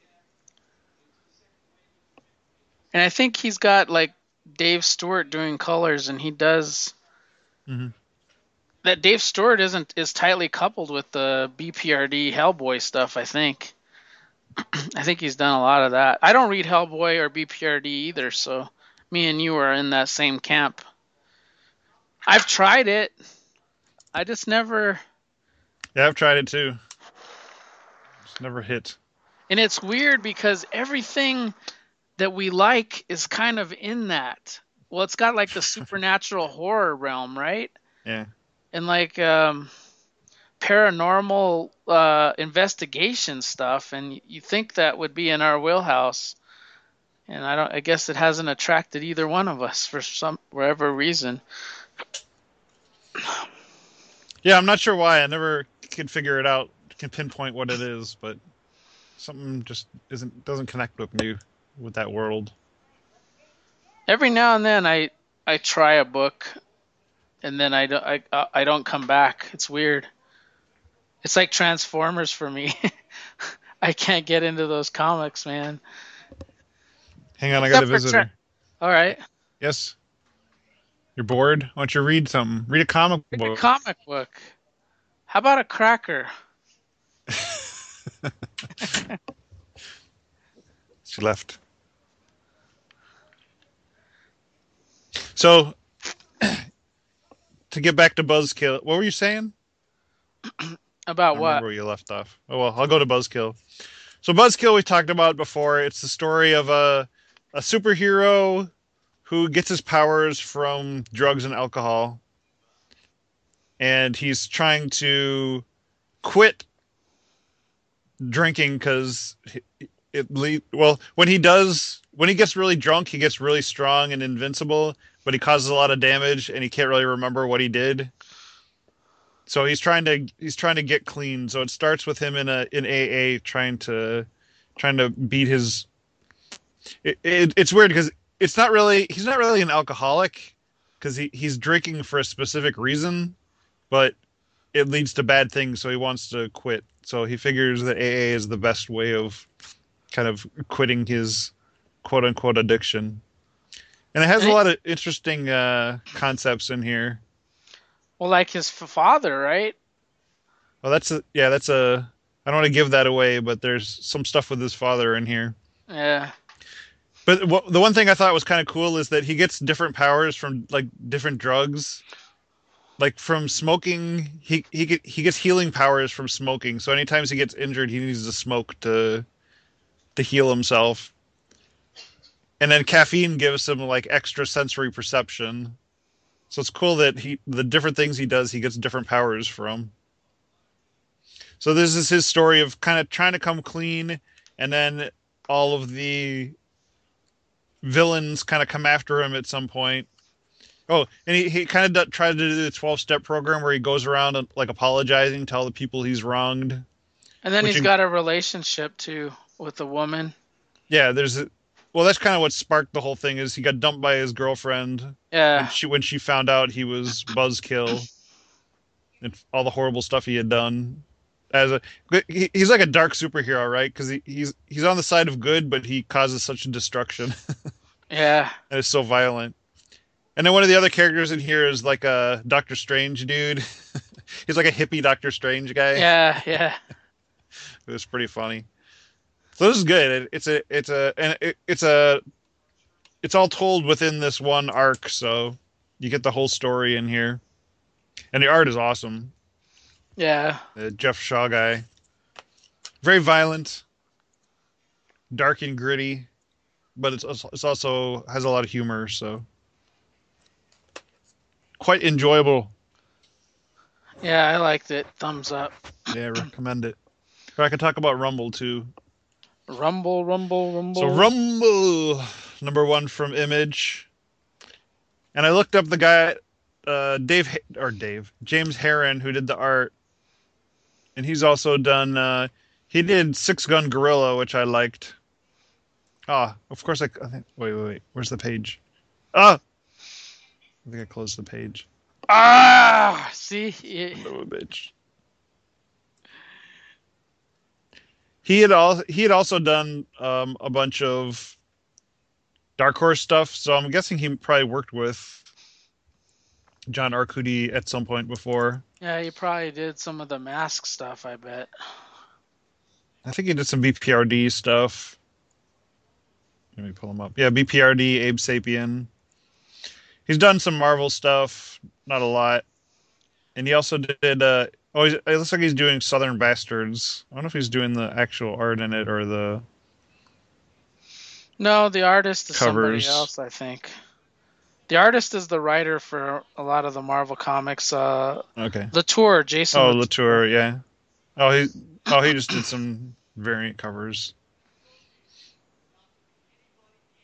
And I think he's got like Dave Stewart doing colors, and he does. Mm-hmm. That Dave Stewart is tightly coupled with the BPRD Hellboy stuff, I think. I think he's done a lot of that. I don't read Hellboy or BPRD either, so me and you are in that same camp. I've tried it. I just never... Yeah, I've tried it too. It's never hit. And it's weird because everything that we like is kind of in that. Well, it's got like the supernatural horror realm, right? Yeah. And like paranormal investigation stuff, and you think that would be in our wheelhouse. And I guess it hasn't attracted either one of us for whatever reason. Yeah, I'm not sure why. I never can figure it out, can pinpoint what it is, but something just doesn't connect with me with that world. Every now and then I try a book and then I don't come back. It's weird. It's like Transformers for me. I can't get into those comics, man. Hang on, I got a visitor. All right. Yes. You're bored? Why don't you read something? Read a comic book. Read a comic book. How about a cracker? She left. So, to get back to Buzzkill, what were you saying? About what? Remember where you left off. Oh, well, I'll go to Buzzkill. So Buzzkill we talked about before. It's the story of a superhero who gets his powers from drugs and alcohol. And he's trying to quit drinking because when he gets really drunk, he gets really strong and invincible, but he causes a lot of damage and he can't really remember what he did. So he's trying to get clean. So it starts with him in AA trying to beat his. It's weird because he's not really an alcoholic because he's drinking for a specific reason, but it leads to bad things. So he wants to quit. So he figures that AA is the best way of kind of quitting his quote unquote addiction. And it has a lot of interesting concepts in here. Well, like his father, right? Well, I don't want to give that away, but there's some stuff with his father in here. Yeah. But the one thing I thought was kind of cool is that he gets different powers from like different drugs. Like from smoking, he gets healing powers from smoking. So anytime he gets injured, he needs to smoke to heal himself. And then caffeine gives him like extra sensory perception. So it's cool that the different things he does, he gets different powers from. So this is his story of kind of trying to come clean, and then all of the villains kind of come after him at some point. Oh, and he kind of tried to do the 12-step program where he goes around and like apologizing to all the people he's wronged. And then he's got a relationship too with a woman. Yeah, that's kind of what sparked the whole thing. Is he got dumped by his girlfriend? Yeah. When she found out he was Buzzkill and all the horrible stuff he had done. He's like a dark superhero, right? Because he's on the side of good, but he causes such destruction. Yeah. And it's so violent. And then one of the other characters in here is like a Doctor Strange dude. He's like a hippie Doctor Strange guy. Yeah, yeah. It was pretty funny. So this is good. It's all told within this one arc, so you get the whole story in here. And the art is awesome. Yeah. The Jeff Shaw guy. Very violent, dark and gritty, but it's also has a lot of humor, so quite enjoyable. Yeah, I liked it. Thumbs up. Yeah, recommend it. Or I could talk about Rumble too. Rumble. So Rumble, number 1 from Image. And I looked up the guy, James Herron, who did the art. And he's also done, he did Six Gun Gorilla, which I liked. Of course I think, wait, where's the page? I think I closed the page. See? No, bitch. He had also done a bunch of Dark Horse stuff, so I'm guessing he probably worked with John Arcudi at some point before. Yeah, he probably did some of the Mask stuff, I bet. I think he did some BPRD stuff. Let me pull him up. Yeah, BPRD, Abe Sapien. He's done some Marvel stuff, not a lot. And he also did it looks like he's doing Southern Bastards. I don't know if he's doing the actual art in it or the... No, the artist is covers. Somebody else, I think. The artist is the writer for a lot of the Marvel comics. Okay. Latour, Jason. Oh, Latour, yeah. He just did some variant covers.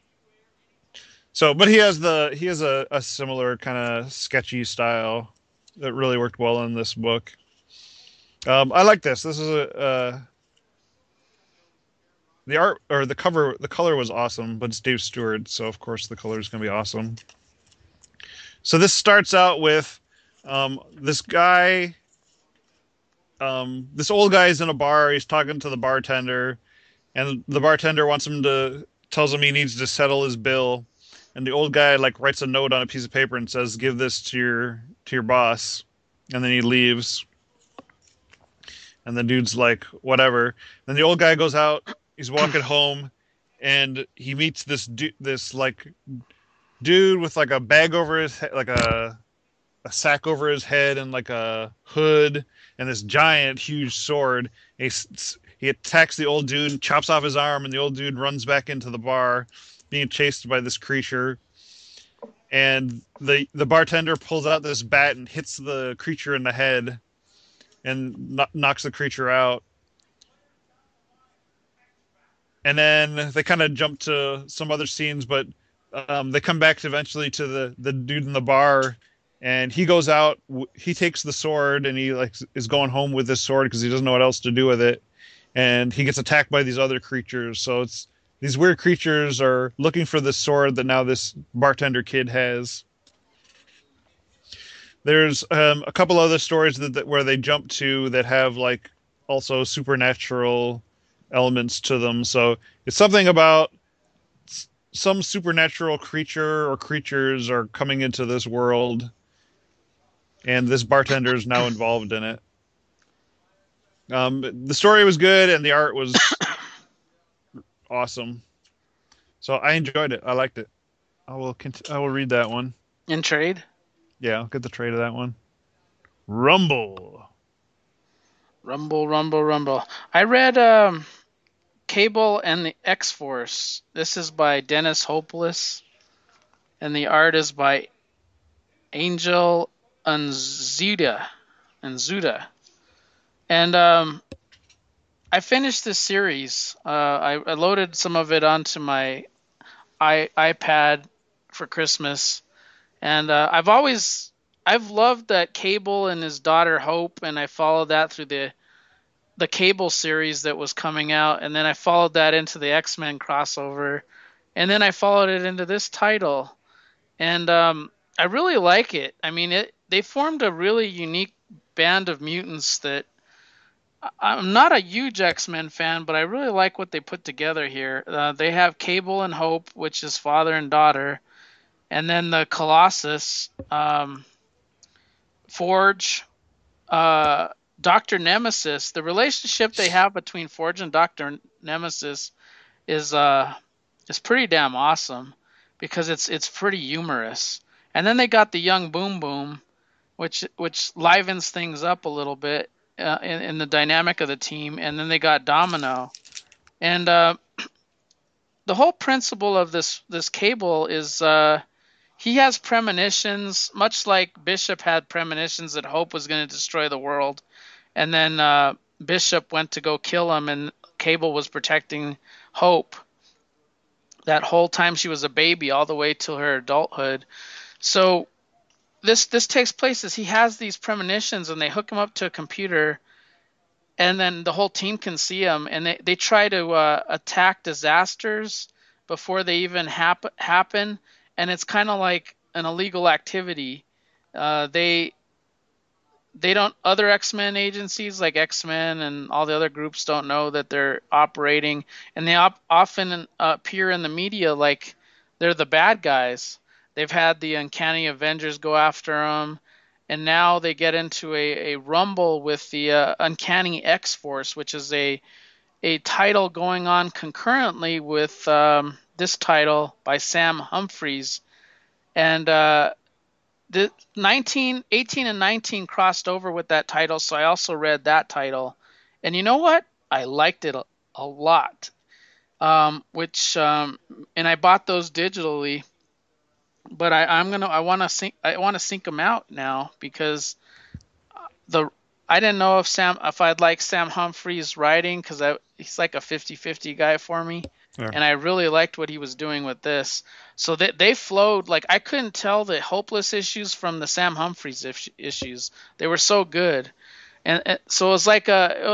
So, but he has a similar kind of sketchy style. that really worked well in this book. I like this. This is the art or the cover. The color was awesome, but it's Dave Stewart, so of course the color is going to be awesome. So this starts out with this guy. This old guy is in a bar. He's talking to the bartender, and the bartender tells him he needs to settle his bill. And the old guy like writes a note on a piece of paper and says, "Give this to your boss," and then he leaves. And the dude's like, "Whatever." Then the old guy goes out. He's walking home, and he meets this like dude with like a bag over his head, like a sack over his head, and like a hood, and this giant, huge sword. He attacks the old dude, chops off his arm, and the old dude runs back into the bar, being chased by this creature. And the bartender pulls out this bat and hits the creature in the head, and knocks the creature out. And then they kind of jump to some other scenes, but they come back eventually to the dude in the bar, and he goes out. He takes the sword, and he like is going home with this sword because he doesn't know what else to do with it. And he gets attacked by these other creatures. So it's these weird creatures are looking for this sword that now this bartender kid has. There's a couple other stories where they jump to that have like also supernatural elements to them. So it's something about some supernatural creature or creatures are coming into this world, and this bartender is now involved in it. The story was good, and the art was awesome. So I enjoyed it. I liked it. I will read that one. In trade? Yeah, I'll get the trade of that one. Rumble. I read Cable and the X-Force. This is by Dennis Hopeless, and the art is by Angel Unzuda. And I finished this series. I loaded some of it onto my iPad for Christmas, and I've loved that Cable and his daughter Hope, and I followed that through the Cable series that was coming out, and then I followed that into the X-Men crossover, and then I followed it into this title, and I really like it. I mean, they formed a really unique band of mutants that I'm not a huge X-Men fan, but I really like what they put together here. They have Cable and Hope, which is father and daughter, and then the Colossus, Forge, Dr. Nemesis. The relationship they have between Forge and Dr. Nemesis is pretty damn awesome because it's pretty humorous. And then they got the young Boom Boom, which livens things up a little bit in the dynamic of the team. And then they got Domino, and the whole principle of this Cable is he has premonitions, much like Bishop had premonitions that Hope was going to destroy the world. And then Bishop went to go kill him, and Cable was protecting Hope that whole time she was a baby all the way till her adulthood. So this takes place as he has these premonitions, and they hook him up to a computer, and then the whole team can see him, and they try to attack disasters before they even happen, and it's kind of like an illegal activity. They don't, other X-Men agencies like X-Men and all the other groups don't know that they're operating, and they often appear in the media like they're the bad guys. They've had the Uncanny Avengers go after them, and now they get into a rumble with the Uncanny X-Force, which is a title going on concurrently with this title by Sam Humphries. And the 18 and 19 crossed over with that title, so I also read that title. And you know what? I liked it a lot. And I bought those digitally, but I want to sync them out now because I didn't know if I'd like Sam Humphries writing, because he's like a 50-50 guy for me. Yeah. And I really liked what he was doing with this. So they flowed. Like, I couldn't tell the Hopeless issues from the Sam Humphries issues. They were so good. And so it was like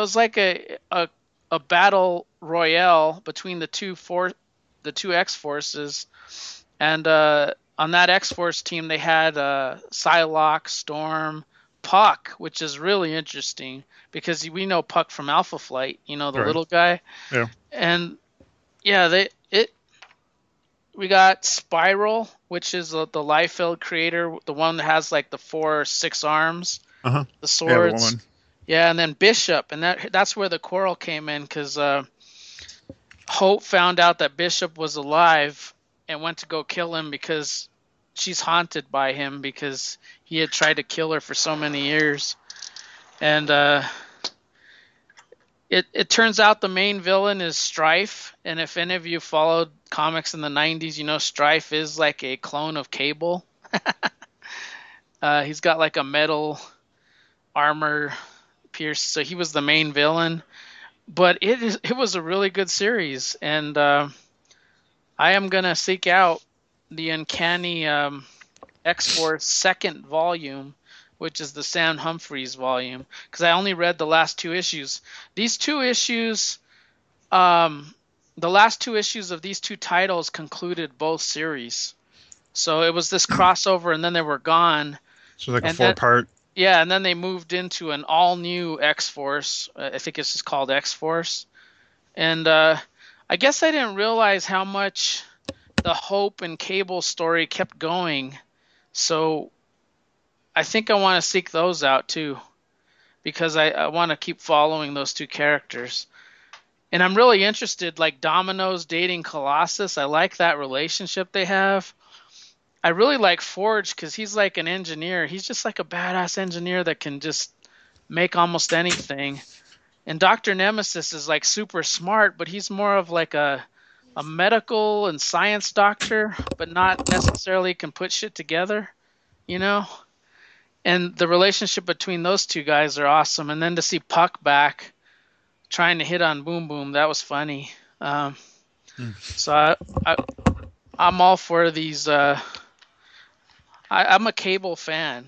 a battle royale between the two X-Forces. And on that X-Force team, they had Psylocke, Storm, Puck, which is really interesting because we know Puck from Alpha Flight, the right. little guy. Yeah. And yeah, we got Spiral, which is the Liefeld creator, the one that has like the 6 arms, the swords. Yeah, the woman. Yeah, and then Bishop, and that's where the quarrel came in, because Hope found out that Bishop was alive and went to go kill him because she's haunted by him because he had tried to kill her for so many years. And it turns out the main villain is Strife, and if any of you followed comics in the 90s, Strife is like a clone of Cable. He's got like a metal armor pierce, so he was the main villain. But it was a really good series, and I am gonna seek out the Uncanny X-Force second volume, which is the Sam Humphries volume, because I only read the last 2 issues. These 2 issues, the last 2 issues of these 2 titles concluded both series. So it was this crossover, and then they were gone. So like a 4-part. Yeah, and then they moved into an all-new X-Force. I think it's just called X-Force. And I guess I didn't realize how much the Hope and Cable story kept going. So I think I want to seek those out too, because I want to keep following those 2 characters. And I'm really interested, like Domino's dating Colossus. I like that relationship they have. I really like Forge because he's like an engineer. He's just like a badass engineer that can just make almost anything. And Dr. Nemesis is like super smart, but he's more of like a medical and science doctor, but not necessarily can put shit together, And the relationship between those 2 guys are awesome. And then to see Puck back trying to hit on Boom Boom, that was funny. So I'm all for these. I'm a Cable fan.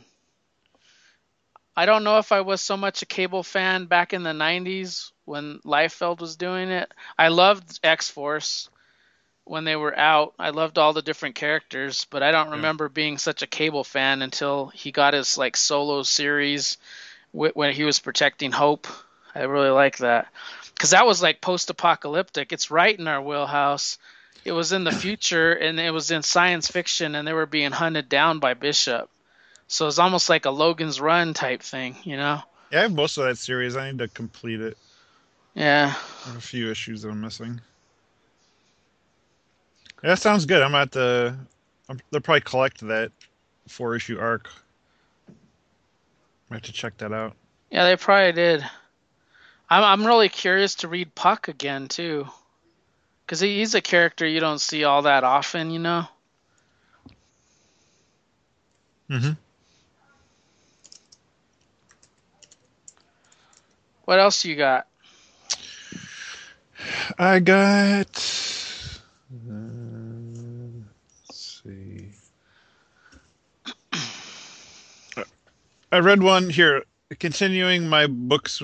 I don't know if I was so much a Cable fan back in the 90s when Liefeld was doing it. I loved X-Force when they were out. I loved all the different characters, but I don't remember being such a Cable fan until he got his like solo series when he was protecting Hope. I really like that because that was like post-apocalyptic. It's right in our wheelhouse. It was in the future, and it was in science fiction, and they were being hunted down by Bishop. So it's almost like a Logan's Run type thing, Yeah, I have most of that series. I need to complete it. Yeah. I have a few issues that I'm missing. Yeah, that sounds good. They'll probably collect that 4-issue arc. I have to check that out. Yeah, they probably did. I'm really curious to read Puck again, too. Because he's a character you don't see all that often, Mm-hmm. What else you got? I got... let's see. I read one here. Continuing my books...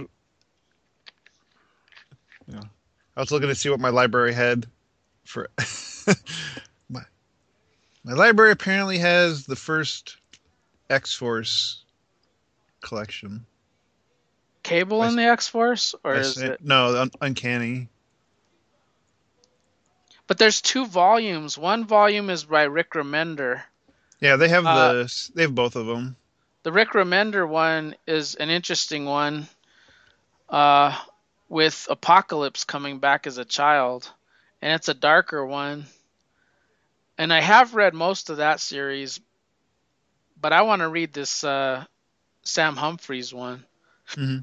Yeah. I was looking to see what my library had for... my library apparently has the first X-Force collection. Cable in the X-Force? Or is it... No, Uncanny. But there's 2 volumes. One volume is by Rick Remender. Yeah, they have they have both of them. The Rick Remender one is an interesting one. With Apocalypse coming back as a child, and it's a darker one. And I have read most of that series, but I want to read this Sam Humphries one. Mm-hmm.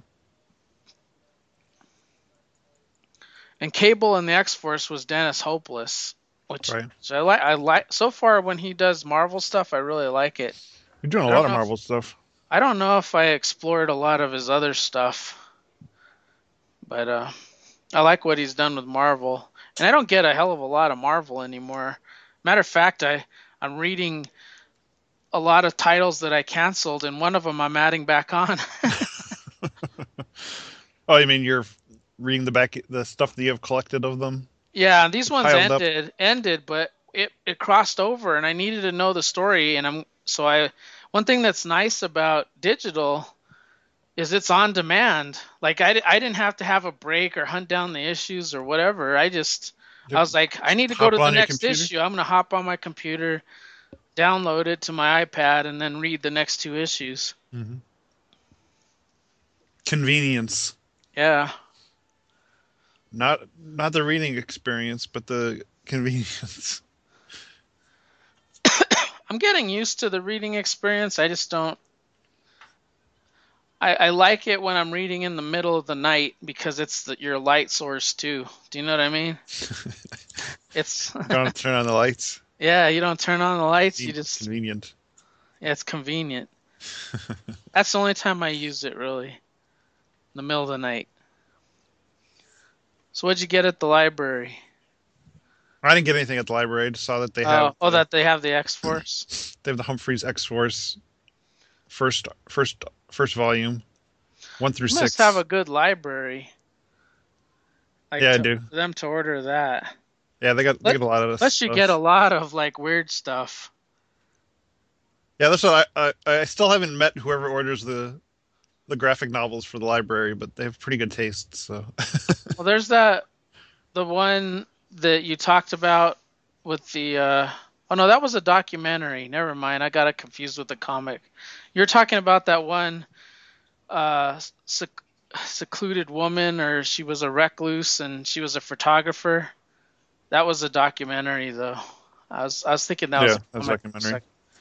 And Cable in the X-Force was Dennis Hopeless, which right. So I like. So far, when he does Marvel stuff, I really like it. You're doing a lot of Marvel stuff. I don't know if I explored a lot of his other stuff, but I like what he's done with Marvel. And I don't get a hell of a lot of Marvel anymore. Matter of fact, I'm reading a lot of titles that I canceled, and one of them I'm adding back on. Oh, you mean you're reading the stuff that you have collected of them? Yeah, these ones ended, but it crossed over, and I needed to know the story. And one thing that's nice about digital is it's on demand. Like I didn't have to have a break or hunt down the issues or whatever. I was like, I need to go to the next issue. I'm gonna hop on my computer, download it to my iPad, and then read the next 2 issues. Mm-hmm. Convenience. Yeah. Not the reading experience, but the convenience. I'm getting used to the reading experience. I just don't. I like it when I'm reading in the middle of the night because it's your light source too. Do you know what I mean? It's don't turn on the lights. Yeah, you don't turn on the lights. You just convenient. Yeah, it's convenient. That's the only time I use it, really. In the middle of the night. So what'd you get at the library? I didn't get anything at the library. I just saw that they have. That they have the X-Force. They have the Humphreys X-Force. First volume, 1 through 6. Must have a good library. Yeah, I do. For them to order that. Yeah, they get a lot of this. Plus, you get a lot of like weird stuff. Yeah, that's what I still haven't met whoever orders the graphic novels for the library, but they have pretty good taste. So. Well, there's the one that you talked about with the. Oh no, that was a documentary. Never mind, I got it confused with the comic. You're talking about that one secluded woman, or she was a recluse and she was a photographer. That was a documentary, though. I was thinking that was a documentary.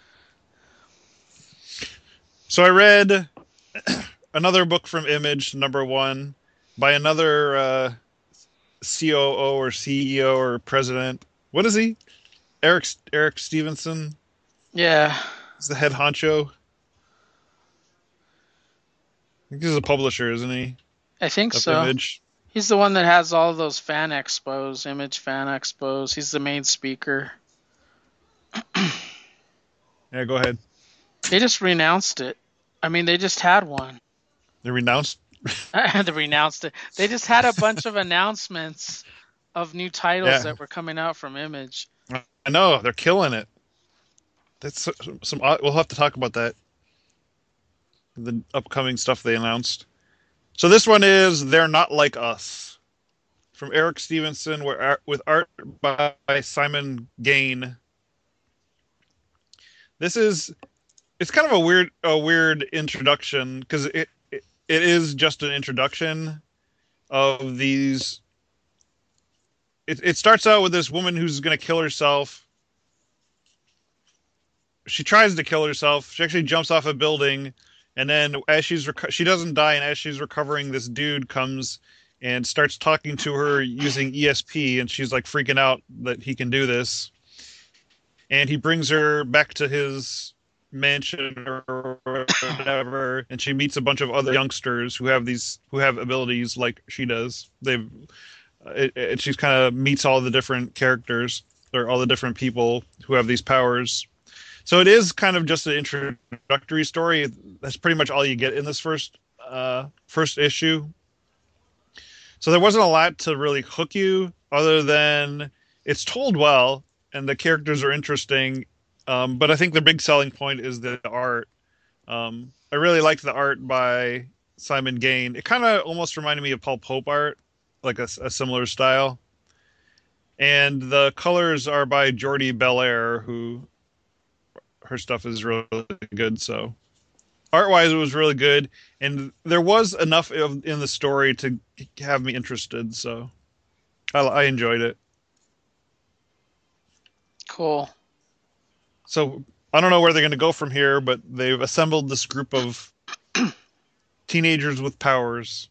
So I read another book from Image, #1, by another COO or CEO or president. What is he? Eric Stevenson? Yeah. He's the head honcho. I think he's a publisher, isn't he? I think so. Image. He's the one that has all those fan expos, Image fan expos. He's the main speaker. Yeah, go ahead. They just renounced it. I mean, they just had one. They renounced? They renounced it. They just had a bunch of announcements of new titles that were coming out from Image. I know. They're killing it. That's some. We'll have to talk about that. The upcoming stuff they announced. So this one is They're Not Like Us, from Eric Stevenson, with art by Simon Gain. It's kind of a weird introduction, because it is just an introduction of these. It starts out with this woman who's going to kill herself. She tries to kill herself. She actually jumps off a building. And then as she doesn't die, and as she's recovering, this dude comes and starts talking to her using ESP, and she's like freaking out that he can do this. And he brings her back to his mansion or whatever, and she meets a bunch of other youngsters who have abilities like she does. She's kind of meets all the different characters, or all the different people who have these powers. So it is kind of just an introductory story. That's pretty much all you get in this first issue. So there wasn't a lot to really hook you, other than it's told well and the characters are interesting. But I think the big selling point is the art. I really liked the art by Simon Gain. It kind of almost reminded me of Paul Pope art, like a similar style. And the colors are by Jordi Belair, who... her stuff is really good. So art-wise, it was really good, and there was enough in the story to have me interested. So I enjoyed it. Cool. So I don't know where they're going to go from here, but they've assembled this group of teenagers with powers.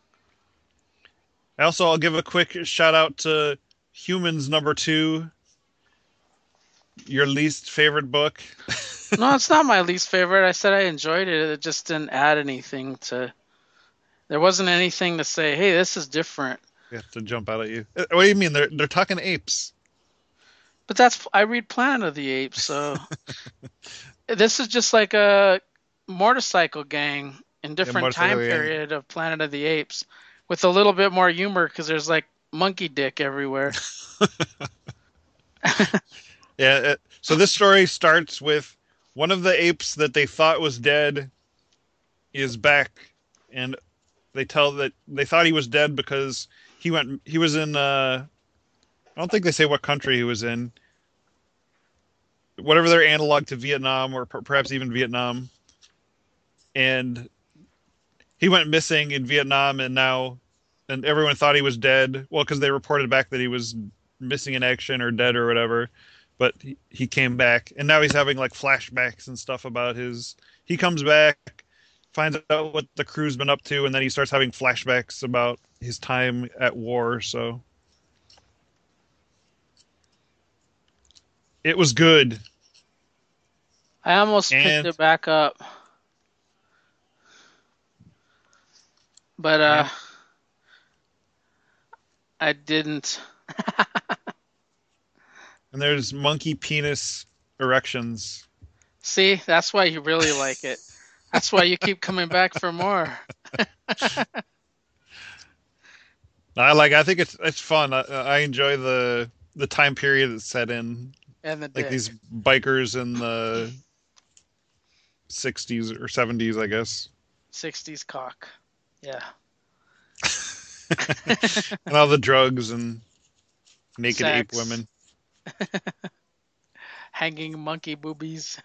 I'll give a quick shout out to Humans #2. Your least favorite book. No, it's not my least favorite. I said I enjoyed it. It just didn't add anything to. There wasn't anything to say, hey, this is different. You have to jump out at you. What do you mean? They're talking apes. But I read Planet of the Apes, so this is just like a motorcycle gang in different time period of Planet of the Apes, with a little bit more humor because there's like monkey dick everywhere. Yeah. So this story starts with one of the apes that they thought was dead is back, and they tell that they thought he was dead because he was in I don't think they say what country he was in, whatever their analog to Vietnam, or perhaps even Vietnam, and he went missing in Vietnam, and everyone thought he was dead, well, because they reported back that he was missing in action or dead or whatever, but he came back, and now he's having like flashbacks and stuff about he comes back, finds out what the crew's been up to, and then he starts having flashbacks about his time at war. So it was good. I almost picked it back up, but I didn't. And there's monkey penis erections. See, that's why you really like it. That's why you keep coming back for more. I think it's fun. I enjoy the time period it's set in. And the like these bikers in the 60s or 70s, I guess. 60s cock. Yeah. And all the drugs and naked ape women. Hanging monkey boobies.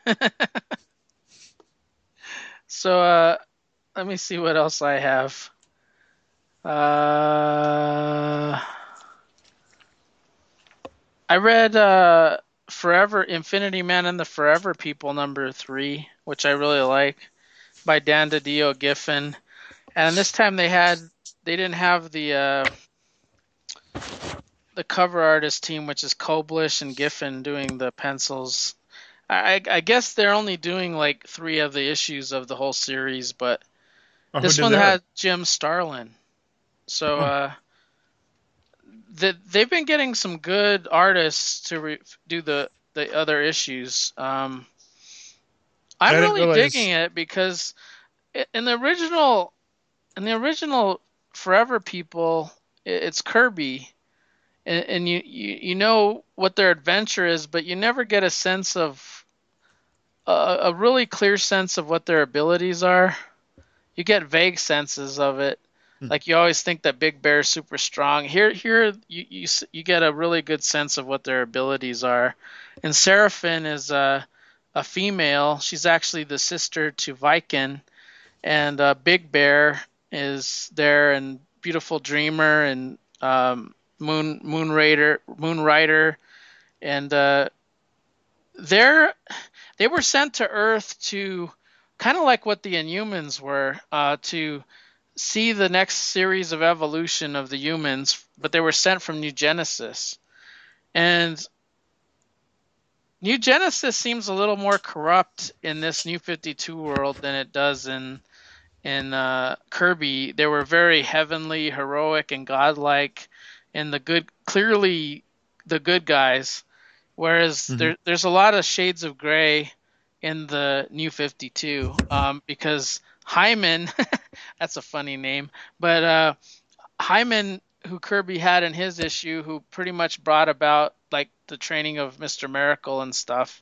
So, let me see what else I have. I read Forever Infinity Man and the Forever People #3, which I really like, by Dan DiDio Giffen. And this time they didn't have the cover artist team, which is Koblish and Giffen, doing the pencils. I guess they're only doing like 3 of the issues of the whole series, but this one had Jim Starlin. So they've been getting some good artists to do the other issues. I'm really digging it because in the original Forever People, it's Kirby. And you know what their adventure is, but you never get a sense of a really clear sense of what their abilities are. You get vague senses of it. Like you always think that Big Bear is super strong. Here you get a really good sense of what their abilities are. And Seraphine is a female. She's actually the sister to Viking, and Big Bear is there, and Beautiful Dreamer, and Moonrider, and they were sent to Earth to kind of like what the Inhumans were, to see the next series of evolution of the humans, but they were sent from New Genesis. And New Genesis seems a little more corrupt in this New 52 world than it does in Kirby. They were very heavenly, heroic, and godlike, and clearly the good guys, whereas there's a lot of shades of gray in the New 52, because Hyman, that's a funny name, but Hyman, who Kirby had in his issue, who pretty much brought about like the training of Mr. Miracle and stuff,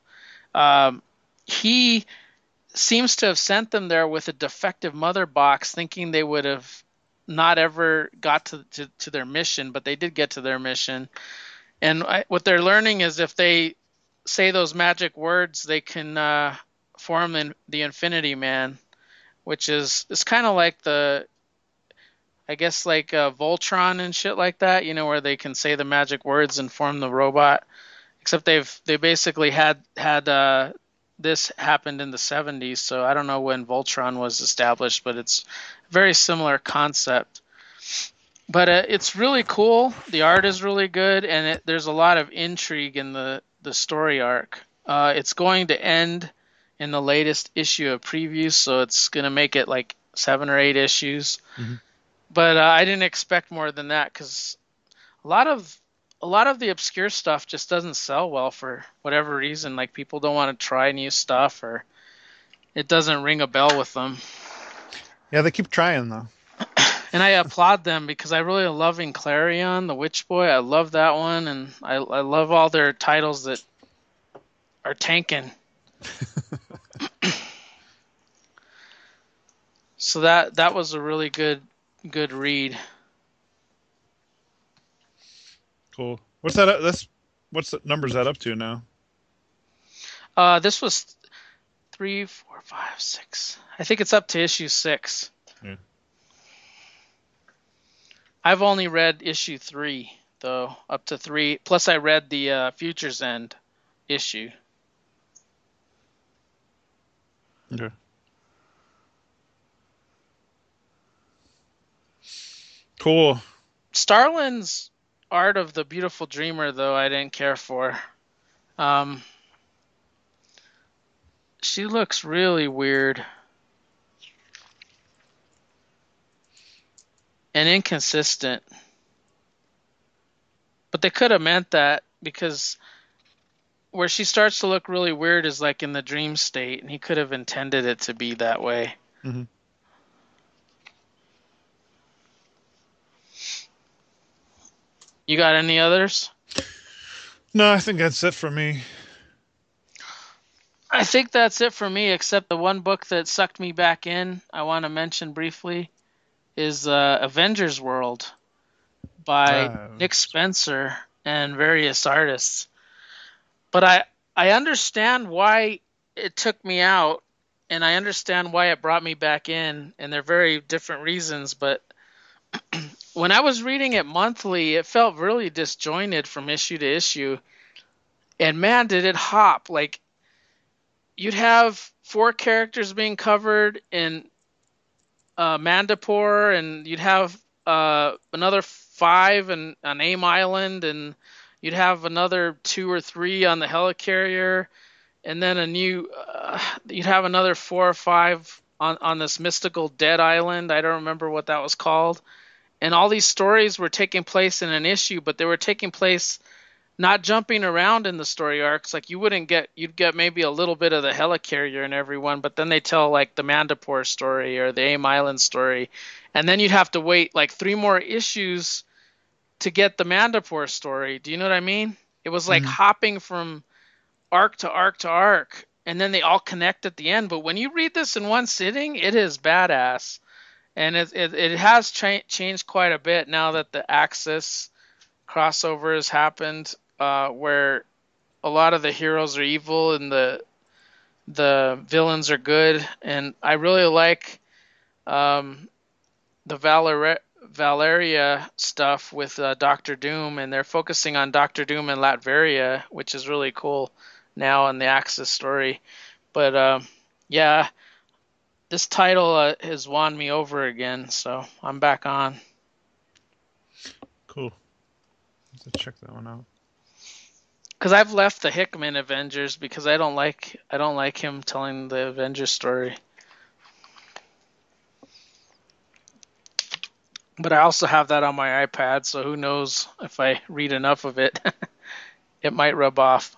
he seems to have sent them there with a defective mother box, thinking they would have not ever got to their mission, but they did get to their mission. And what they're learning is if they say those magic words, they can form the Infinity Man, which is kind of like Voltron and shit like that, where they can say the magic words and form the robot. Except they basically had this happened in the 70s, so I don't know when Voltron was established, but it's a very similar concept. But it's really cool. The art is really good, and there's a lot of intrigue in the story arc. It's going to end in the latest issue of Preview, so it's going to make it like 7 or 8 issues. Mm-hmm. But I didn't expect more than that because a lot of the obscure stuff just doesn't sell well for whatever reason. Like people don't want to try new stuff, or it doesn't ring a bell with them. Yeah, they keep trying though. And I applaud them because I really love Clarion, the Witch Boy. I love that one, and I love all their titles that are tanking. So that was a really good read. Cool. What's that? What's the numbers that up to now? This was 3, 4, 5, 6. I think it's up to issue 6. Yeah. I've only read issue 3 though, up to 3. Plus, I read the Future's End issue. Okay. Cool. Starlin's art of the Beautiful Dreamer, though, I didn't care for. She looks really weird and inconsistent. But they could have meant that, because where she starts to look really weird is like in the dream state, and he could have intended it to be that way. Mm-hmm. You got any others? No, I think that's it for me. I think that's it for me, except the one book that sucked me back in, I want to mention briefly, is Avengers World by Nick Spencer and various artists. But I understand why it took me out, and I understand why it brought me back in, and they're very different reasons. But when I was reading it monthly, it felt really disjointed from issue to issue. And man, did it hop. Like, you'd have 4 characters being covered in Mandapore, and you'd have another 5 on AIM Island, and you'd have another 2 or 3 on the helicarrier, and then you'd have another 4 or 5 on this mystical dead island. I don't remember what that was called. And all these stories were taking place in an issue, but they were taking place not jumping around in the story arcs. Like you'd get maybe a little bit of the helicarrier in every one, but then they tell like the Mandapore story or the AIM Island story. And then you'd have to wait like 3 more issues to get the Mandapore story. Do you know what I mean? It was like hopping from arc to arc to arc, and then they all connect at the end. But when you read this in one sitting, it is badass. And it has changed quite a bit now that the Axis crossover has happened, where a lot of the heroes are evil and the villains are good. And I really like the Valeria stuff with Doctor Doom, and they're focusing on Doctor Doom and Latveria, which is really cool now in the Axis story. But yeah, this title has won me over again, so I'm back on. Cool. Let's check that one out. Because I've left the Hickman Avengers because I don't like him telling the Avengers story. But I also have that on my iPad, so who knows if I read enough of it, it might rub off.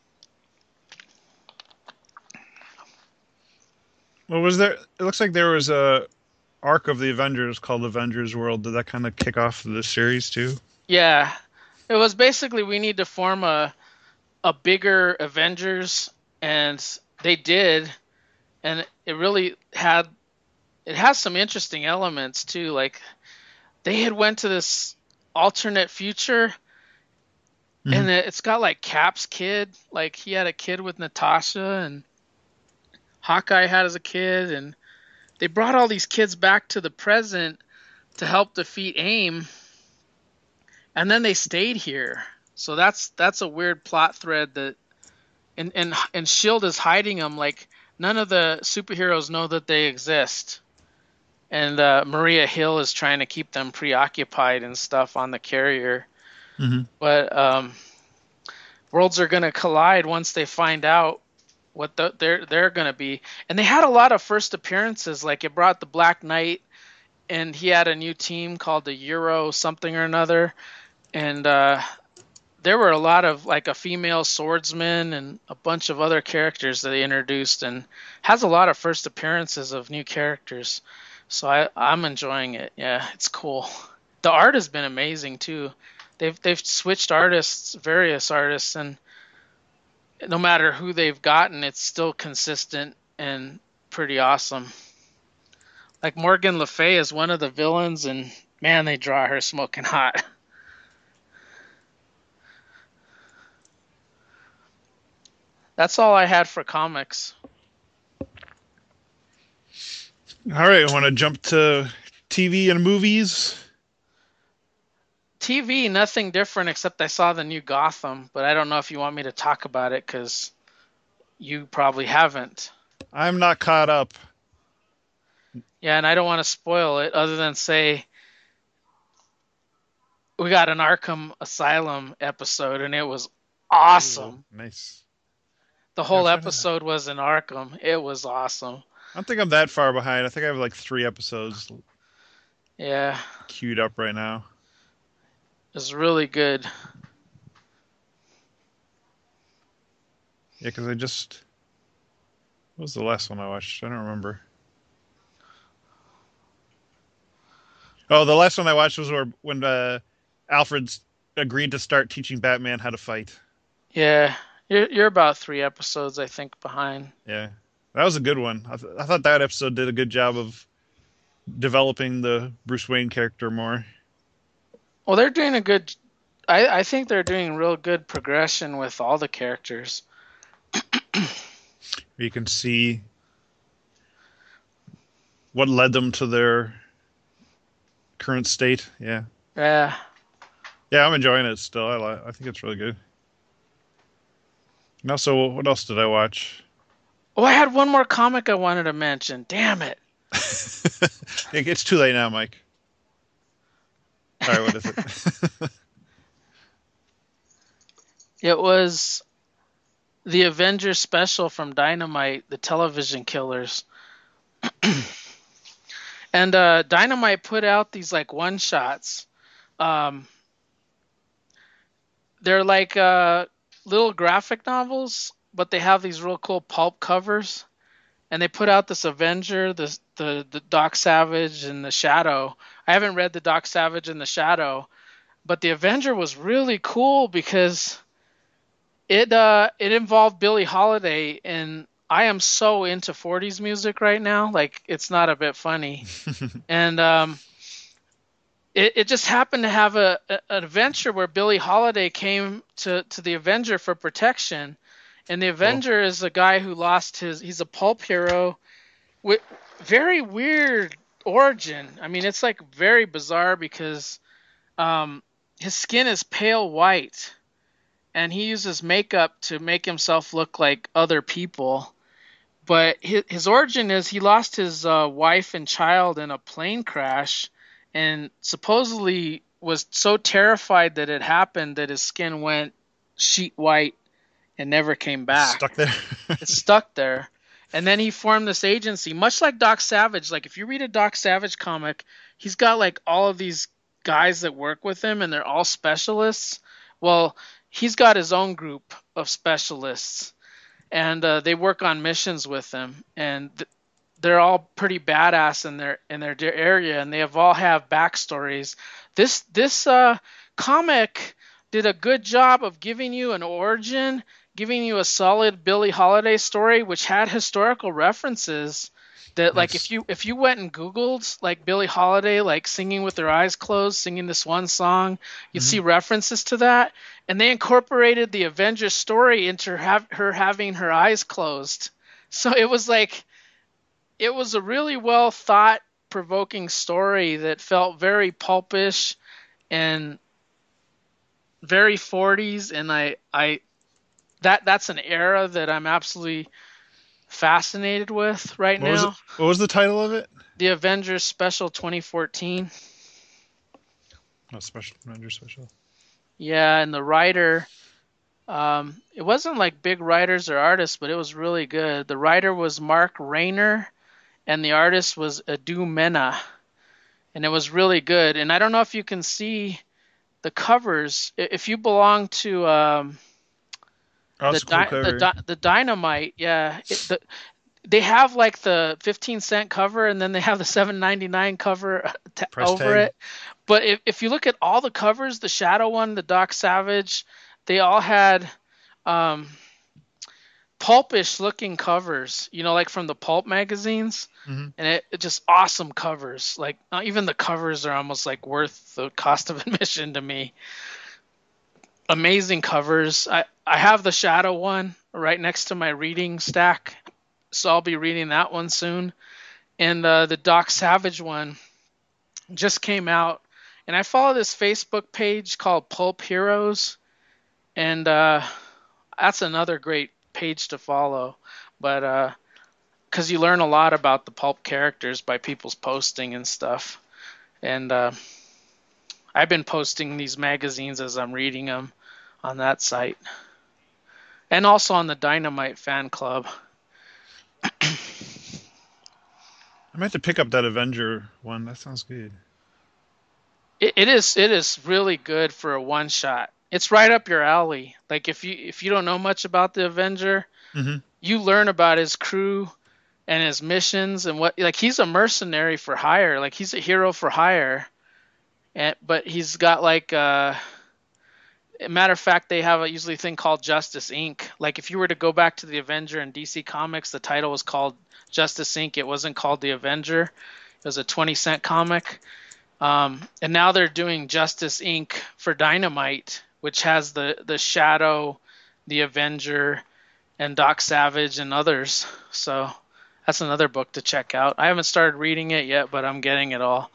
Well, was there? It looks like there was a arc of the Avengers called Avengers World. Did that kind of kick off the series too? Yeah, it was basically we need to form a bigger Avengers, and they did, and it has some interesting elements too. Like they had went to this alternate future, and it's got like Cap's kid, like he had a kid with Natasha, and Hawkeye had as a kid, and they brought all these kids back to the present to help defeat AIM, and then they stayed here. So that's a weird plot thread that, and S.H.I.E.L.D. is hiding them. Like none of the superheroes know that they exist, and Maria Hill is trying to keep them preoccupied and stuff on the carrier. But worlds are going to collide once they find out what they're gonna be. And they had a lot of first appearances. Like it brought the Black Knight, and he had a new team called the Euro something or another. And there were a lot of like a female swordsman and a bunch of other characters that they introduced, and has a lot of first appearances of new characters. So I'm enjoying it. Yeah, it's cool. The art has been amazing too. They've switched artists, various artists, and no matter who they've gotten, it's still consistent and pretty awesome. Like Morgan Le Fay is one of the villains, and man, they draw her smoking hot. That's all I had for comics. All right, I want to jump to TV and movies. TV, nothing different except I saw the new Gotham, but I don't know if you want me to talk about it because you probably haven't. I'm not caught up. Yeah, and I don't want to spoil it other than say we got an Arkham Asylum episode, and it was awesome. Ooh, nice. The whole episode was in Arkham. It was awesome. I don't think I'm that far behind. I think I have like 3 episodes. Yeah. Queued up right now. It's really good. Yeah, because what was the last one I watched? I don't remember. Oh, the last one I watched was when Alfred agreed to start teaching Batman how to fight. Yeah, you're about 3 episodes, I think, behind. Yeah, that was a good one. I thought that episode did a good job of developing the Bruce Wayne character more. Well, they're doing a good... I think they're doing real good progression with all the characters. You can see what led them to their current state. Yeah. Yeah. Yeah, I'm enjoying it still. I think it's really good. And also, what else did I watch? Oh, I had one more comic I wanted to mention. Damn it. It's too late now, Mike. All right, what is it? It was the Avengers special from Dynamite, the Television Killers. And Dynamite put out these like one-shots. They're like little graphic novels, but they have these real cool pulp covers. And they put out this Avenger, the Doc Savage and the Shadow. I haven't read the Doc Savage and the Shadow, but the Avenger was really cool because it involved Billie Holiday, and I am so into 40s music right now. Like, it's not a bit funny. And it just happened to have an adventure where Billie Holiday came to the Avenger for protection. And the Avenger is a guy who lost he's a pulp hero with very weird origin. I mean, it's like very bizarre because his skin is pale white. And he uses makeup to make himself look like other people. But his origin is he lost his wife and child in a plane crash, and supposedly was so terrified that it happened that his skin went sheet white and never came back. Stuck there. It's stuck there. And then he formed this agency, much like Doc Savage. Like if you read a Doc Savage comic, he's got like all of these guys that work with him, and they're all specialists. Well, he's got his own group of specialists, and they work on missions with him, and they're all pretty badass in their area, and they all have backstories. This comic did a good job of giving you an origin, giving you a solid Billie Holiday story, which had historical references. That like if you went and Googled like Billie Holiday like singing with her eyes closed, singing this one song, you'd see references to that, and they incorporated the Avengers story into her having her eyes closed. So it was a really well thought provoking story that felt very pulpish and very 40s, and that's an era that I'm absolutely fascinated with right now. What was the title of it? The Avengers Special 2014. Oh, Avengers Special. Yeah, and the writer It wasn't like big writers or artists, but it was really good. The writer was Mark Rayner, and the artist was Adu Mena, and it was really good. And I don't know if you can see the covers. If you belong to the Dynamite, yeah, they have like the 15-cent cover, and then they have the $7.99 cover over it. But if you look at all the covers, the Shadow one, the Doc Savage, they all had pulpish looking covers, like from the pulp magazines. Mm-hmm. And it just awesome covers. Like even the covers are almost like worth the cost of admission to me. Amazing covers. I have the Shadow one right next to my reading stack, so I'll be reading that one soon. And the Doc Savage one just came out, and I follow this Facebook page called Pulp Heroes, and that's another great page to follow. But because you learn a lot about the pulp characters by people's posting and stuff. And I've been posting these magazines as I'm reading them on that site, and also on the Dynamite fan club. I might have to pick up that Avenger one. That sounds good. It is really good for a one shot. It's right up your alley. Like if you don't know much about the Avenger, mm-hmm. you learn about his crew and his missions and what. Like he's a mercenary for hire. Like he's a hero for hire, but he's got like matter of fact, they have usually a thing called Justice Inc. Like if you were to go back to the Avenger in DC Comics, the title was called Justice Inc. It wasn't called the Avenger. It was a 20-cent comic. And now they're doing Justice Inc. for Dynamite, which has the Shadow, the Avenger, and Doc Savage and others. So that's another book to check out. I haven't started reading it yet, but I'm getting it all.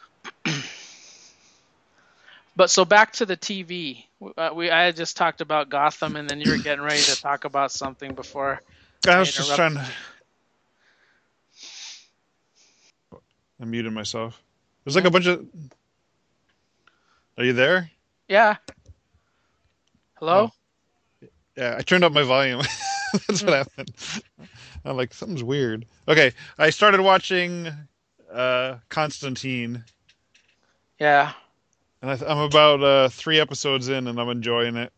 But so back to the TV. I had just talked about Gotham, and then you were getting ready to talk about something before. I was just trying to. I muted myself. There's like a bunch of. Are you there? Yeah. Hello? Oh. Yeah, I turned up my volume. That's what happened. I'm like, something's weird. Okay, I started watching Constantine. Yeah. And I'm about 3 episodes in, and I'm enjoying it.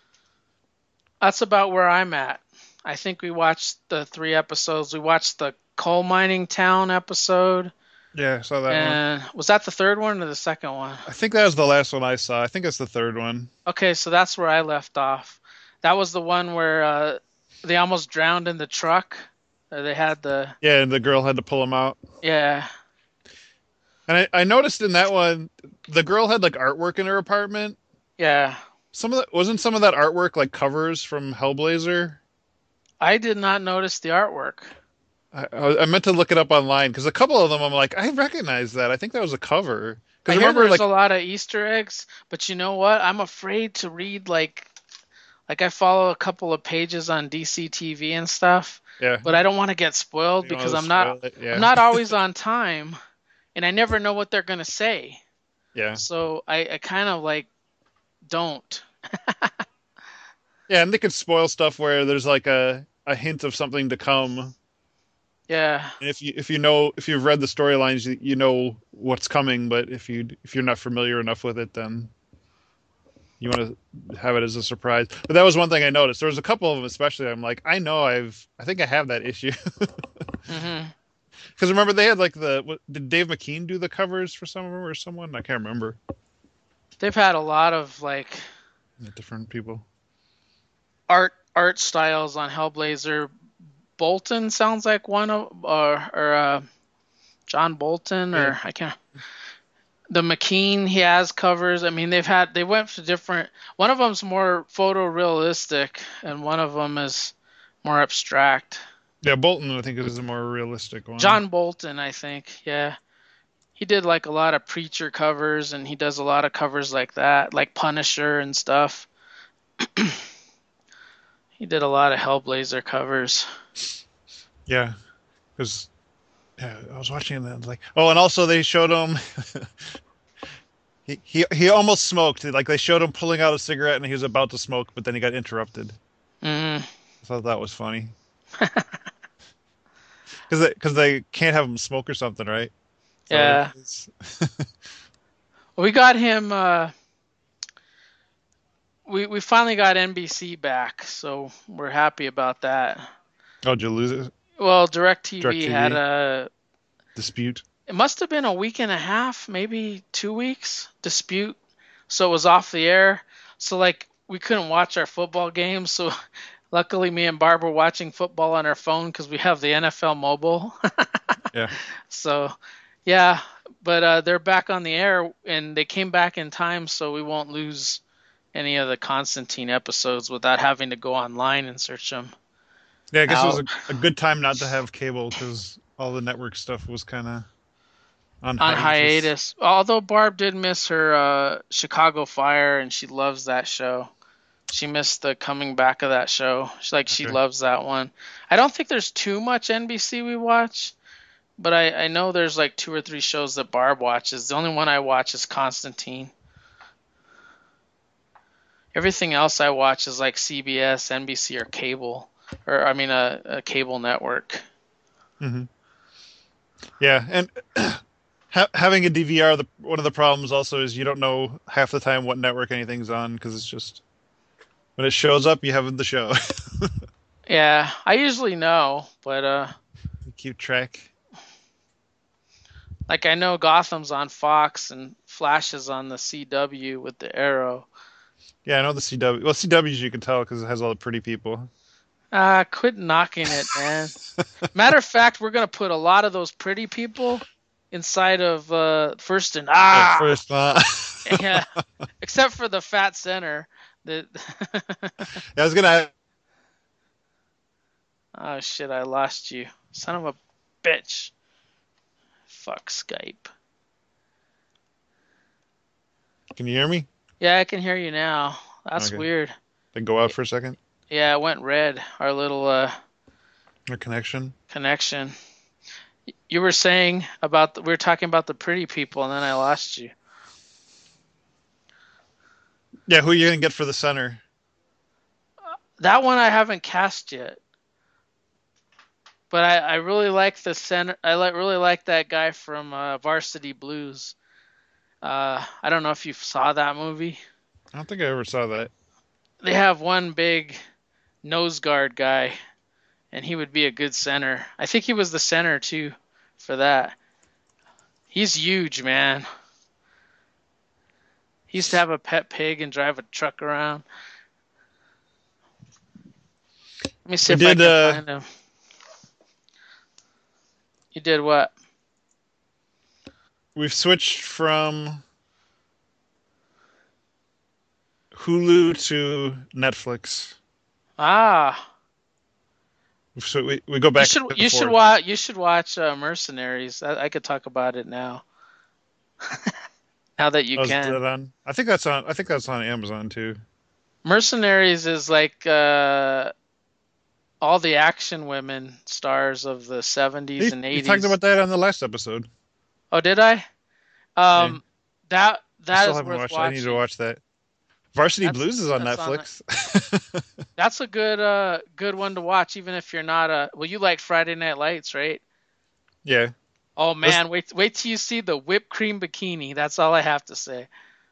That's about where I'm at. I think we watched the 3 episodes. We watched the coal mining town episode. Yeah, I saw that one. Was that the third one or the second one? I think that was the last one I saw. I think it's the third one. Okay, so that's where I left off. That was the one where they almost drowned in the truck. They had the... Yeah, and the girl had to pull them out. Yeah. And I noticed in that one, the girl had like artwork in her apartment. Yeah. Wasn't some of that artwork like covers from Hellblazer? I did not notice the artwork. I meant to look it up online because a couple of them I'm like, I recognize that. I think that was a cover. I remember there's a lot of Easter eggs, but you know what? I'm afraid to read like I follow a couple of pages on DC TV and stuff. Yeah. But I don't want to get spoiled because I'm not always on time. And I never know what they're going to say. Yeah. So I kind of like don't. Yeah, and they could spoil stuff where there's like a hint of something to come. Yeah. And if you've read the storylines, you know what's coming, but if you're not familiar enough with it, then you want to have it as a surprise. But that was one thing I noticed. There was a couple of them especially I'm like, I think I have that issue. Mm-hmm. Because remember they had like did Dave McKean do the covers for some of them or someone? I can't remember. They've had a lot of like different people. Art styles on Hellblazer. Bolton sounds like one of or John Bolton or I can't. The McKean he has covers. I mean they went for different. One of them's more photorealistic and one of them is more abstract. Yeah, Bolton, I think, is a more realistic one. John Bolton, I think, yeah. He did like a lot of Preacher covers, and he does a lot of covers like that, like Punisher and stuff. He did a lot of Hellblazer covers. Yeah, because I was watching that, like, oh, and also they showed him. He almost smoked. Like they showed him pulling out a cigarette and he was about to smoke, but then he got interrupted. Mm. I thought that was funny. Because they can't have him smoke or something, right? Yeah. We got him. We finally got NBC back, so we're happy about that. Oh, did you lose it? Well, DirecTV had a dispute. It must have been a week and a half, maybe 2 weeks dispute. So it was off the air. So like we couldn't watch our football games. So luckily me and Barb were watching football on our phone because we have the NFL mobile. Yeah. So yeah, but they're back on the air and they came back in time so we won't lose any of the Constantine episodes without having to go online and search them. Yeah, I guess it was a good time not to have cable because all the network stuff was kind of on hiatus. Although Barb did miss her Chicago Fire and she loves that show. She missed the coming back of that show. She loves that one. I don't think there's too much NBC we watch, but I know there's like 2 or 3 shows that Barb watches. The only one I watch is Constantine. Everything else I watch is like CBS, NBC, or cable, or I mean a cable network. Mm-hmm. Yeah, and having a DVR, one of the problems also is you don't know half the time what network anything's on because it's just when it shows up, you have the show. Yeah, I usually know, but you keep track. Like I know Gotham's on Fox and Flash is on the CW with the Arrow. Yeah, I know the CW. Well, CWs you can tell because it has all the pretty people. Quit knocking it, man. Matter of fact, we're gonna put a lot of those pretty people inside of First and First. Yeah, except for the fat center. Yeah, I was gonna. Oh shit! I lost you, son of a bitch. Fuck Skype. Can you hear me? Yeah, I can hear you now. That's weird. Then go out for a second. Yeah, it went red. Our little our connection. You were saying we were talking about the pretty people, and then I lost you. Yeah, who are you gonna get for the center? That one I haven't cast yet, but I really like the center. Really like that guy from Varsity Blues. I don't know if you saw that movie. I don't think I ever saw that. They have one big nose guard guy, and he would be a good center. I think he was the center too for that. He's huge, man. He used to have a pet pig and drive a truck around. Let me see if I can find him. You did what? We've switched from Hulu to Netflix. So we go back. You should watch Mercenaries. I could talk about it now. Now that you can. I think that's on Amazon too. Mercenaries is like all the action women stars of the 70s and 80s. You talked about that on the last episode. Oh, did I? That is worth watching. I need to watch that. Varsity Blues is on Netflix. That's a good one to watch, even if you're not you like Friday Night Lights, right? Yeah. Oh man, wait till you see the whipped cream bikini. That's all I have to say.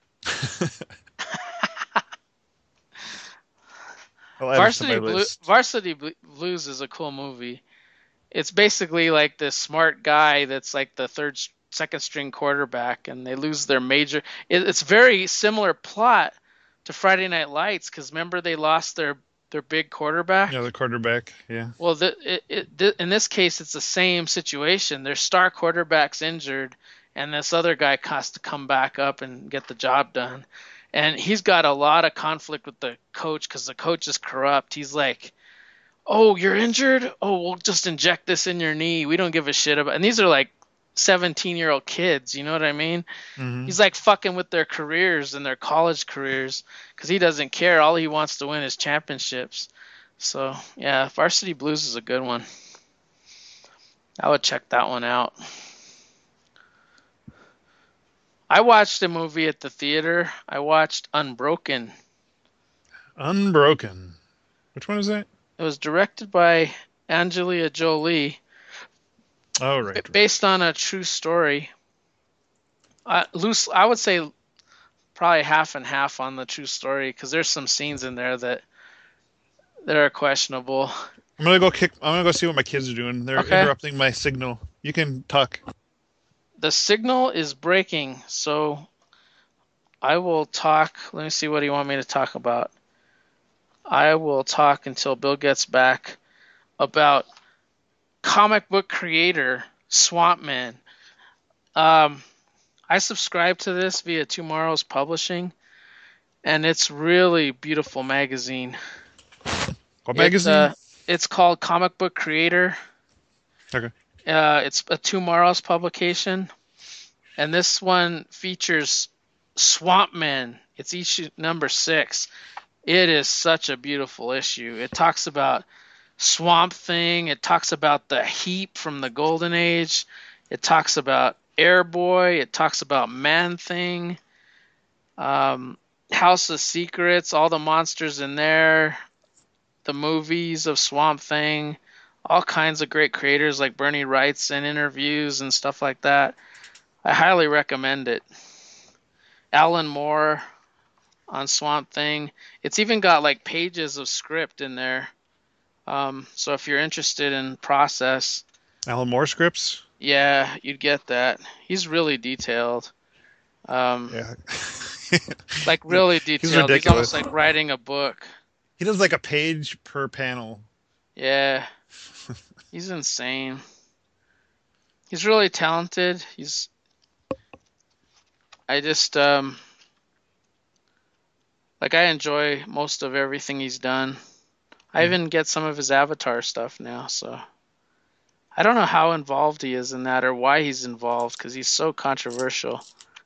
Varsity Blues is a cool movie. It's basically like this smart guy that's like the second string quarterback, and they lose their major. It's very similar plot to Friday Night Lights because remember they lost their big quarterback. Yeah, the quarterback. Yeah. Well, in this case, it's the same situation. Their star quarterback's injured, and this other guy has to come back up and get the job done. And he's got a lot of conflict with the coach because the coach is corrupt. He's like, "Oh, you're injured? Oh, we'll just inject this in your knee. We don't give a shit about." And these are like 17-year-old kids, you know what I mean? Mm-hmm. He's like fucking with their careers and their college careers because he doesn't care. All he wants to win is championships. So yeah, Varsity Blues is a good one. I would check that one out. I watched a movie at the theater. I watched Unbroken. Unbroken. Which one is that? It was directed by Angelina Jolie. Oh, right. Based on a true story. Loose, I would say probably half and half on the true story because there's some scenes in there that are questionable. I'm gonna go see what my kids are doing. They're interrupting my signal. You can talk. The signal is breaking, so I will talk. Let me see what you want me to talk about. I will talk until Bill gets back about comic book creator Swamp Man. I subscribe to this via Tomorrow's Publishing, and it's really beautiful magazine. What magazine? It's called Comic Book Creator. Okay. It's a Tomorrow's publication, and this one features Swamp Man. It's issue number 6. It is such a beautiful issue. It talks about Swamp Thing. It talks about the Heap from the Golden Age. It talks about Airboy. It talks about Man Thing. House of Secrets. All the monsters in there. The movies of Swamp Thing. All kinds of great creators like Bernie Wrightson interviews and stuff like that. I highly recommend it. Alan Moore on Swamp Thing. It's even got like pages of script in there. So if you're interested in process, Alan Moore scripts? Yeah, you'd get that. He's really detailed. Yeah. Like really detailed. He's ridiculous. He's almost like writing a book. He does like a page per panel. Yeah. He's insane. He's really talented. I enjoy most of everything he's done. I even get some of his Avatar stuff now, so I don't know how involved he is in that or why he's involved because he's so controversial.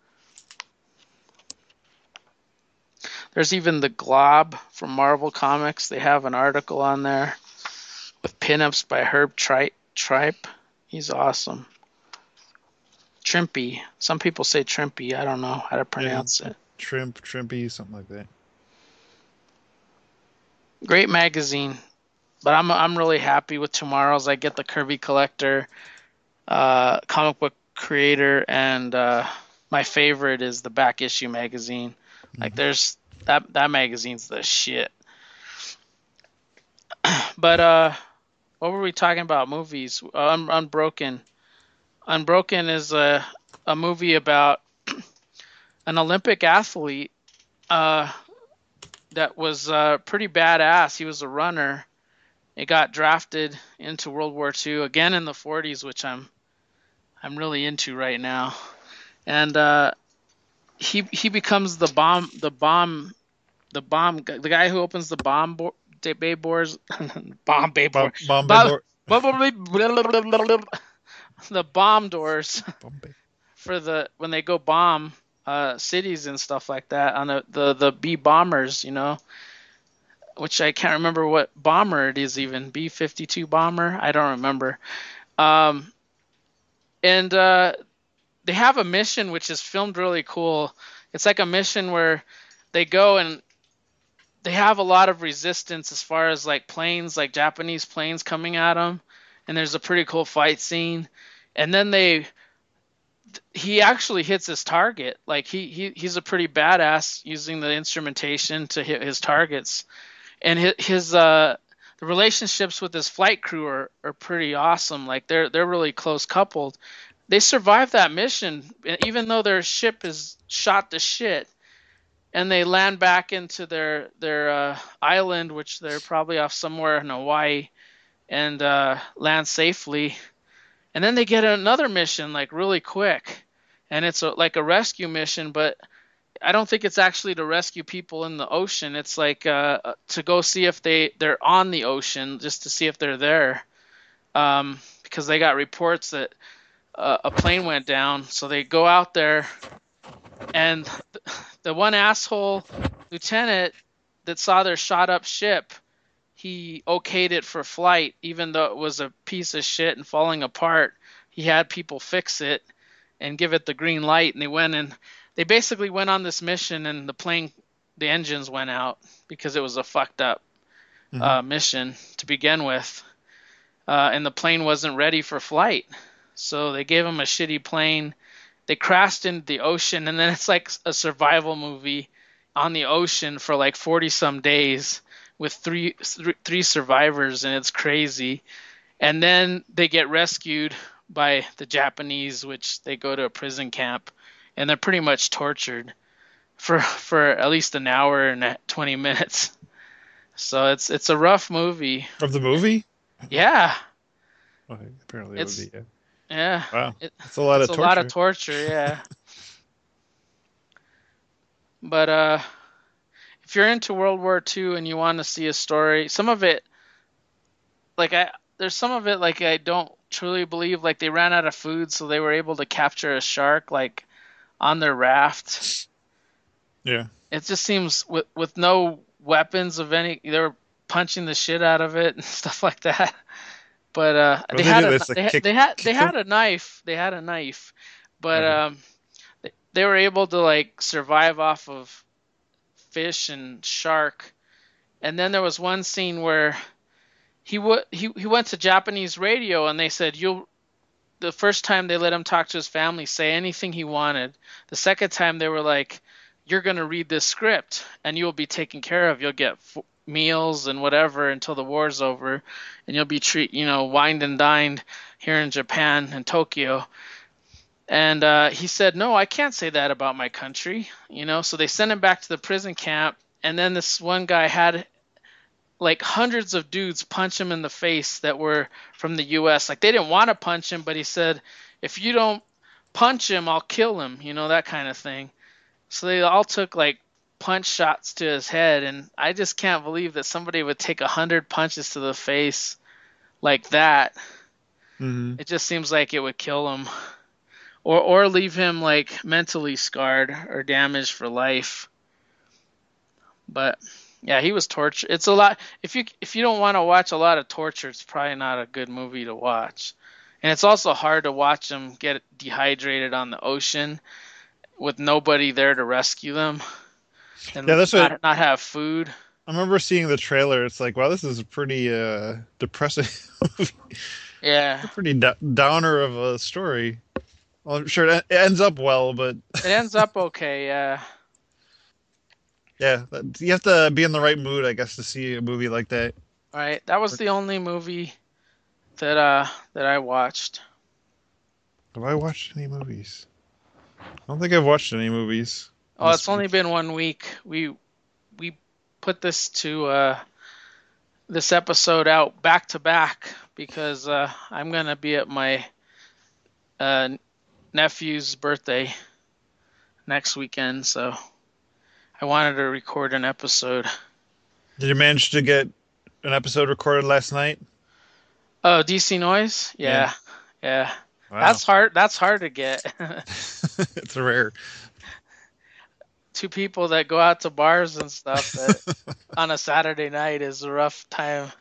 There's even the Glob from Marvel Comics. They have an article on there with pinups by Herb Tripe. He's awesome. Trimpy. Some people say Trimpy. I don't know how to pronounce it. Trimpy, something like that. Great magazine. But I'm really happy with Tomorrow's. I get the Kirby Collector, Comic Book Creator, and my favorite is the Back Issue magazine. Like there's that magazine's the shit. But what were we talking about? Movies. Unbroken. Unbroken is a movie about an Olympic athlete that was pretty badass. He was a runner. He got drafted into World War II again in the 40s, which I'm really into right now. And he becomes the guy who opens the bomb bay doors. The bomb doors for when they go bomb cities and stuff like that on the B bombers, which I can't remember what bomber it is even. B-52 bomber? I don't remember. And they have a mission which is filmed really cool. It's like a mission where they go and they have a lot of resistance as far as like planes, like Japanese planes coming at them. And there's a pretty cool fight scene. And then he actually hits his target. Like he's a pretty badass using the instrumentation to hit his targets. And the relationships with his flight crew are pretty awesome. Like they're really close coupled. They survive that mission, even though their ship is shot to shit, and they land back into their island, which they're probably off somewhere in Hawaii, and land safely. And then they get another mission like really quick, and it's like a rescue mission, but I don't think it's actually to rescue people in the ocean. It's like to go see if they're on the ocean, just to see if they're there, because they got reports that a plane went down. So they go out there, and the one asshole lieutenant that saw their shot up ship, he okayed it for flight, even though it was a piece of shit and falling apart. He had people fix it. and give it the green light. And they basically went on this mission, and the engines went out because it was a fucked up mission to begin with. And the plane wasn't ready for flight. So they gave them a shitty plane. They crashed into the ocean, and then it's like a survival movie on the ocean for like 40 some days with three survivors, and it's crazy. And then they get rescued by the Japanese, which they go to a prison camp, and they're pretty much tortured for at least an hour and 20 minutes. So it's a rough movie. Of the movie? Yeah. Well, apparently it would be. Yeah. Yeah. Wow. It's a lot of torture. A lot of torture, yeah. But if you're into World War II and you want to see a story, some of it, there's some of it like I don't truly believe. Like they ran out of food, so they were able to capture a shark like on their raft. Yeah. It just seems with no weapons of any, they were punching the shit out of it and stuff like that. But they had a knife. They had a knife, but they were able to like survive off of fish and shark. And then there was one scene where he went to Japanese radio, and they said the first time they let him talk to his family, say anything he wanted. The second time they were like, you're going to read this script and you'll be taken care of. You'll get meals and whatever until the war's over, and you'll be wined and dined here in Japan and Tokyo. And he said, no, I can't say that about my country. So they sent him back to the prison camp. And then this one guy had like hundreds of dudes punch him in the face that were from the US. Like they didn't want to punch him, but he said, if you don't punch him, I'll kill him, that kind of thing. So they all took like punch shots to his head, and I just can't believe that somebody would take 100 punches to the face like that. Mm-hmm. It just seems like it would kill him, or leave him like mentally scarred or damaged for life. But yeah, he was tortured. It's a lot. If you don't want to watch a lot of torture, it's probably not a good movie to watch. And it's also hard to watch them get dehydrated on the ocean with nobody there to rescue them. And that's not have food. I remember seeing the trailer. It's like, wow, this is a pretty depressing movie. Yeah. It's a pretty downer of a story. Well, I'm sure it ends up well, but... It ends up okay, yeah. Yeah, you have to be in the right mood, I guess, to see a movie like that. All right, that was the only movie that I watched. Have I watched any movies? I don't think I've watched any movies. Oh, it's only been 1 week. We put this episode out back to back because I'm gonna be at my nephew's birthday next weekend, so I wanted to record an episode. Did you manage to get an episode recorded last night? Oh, DC Noise? Yeah. Wow. That's hard to get. It's rare. 2 people that go out to bars and stuff on a Saturday night is a rough time.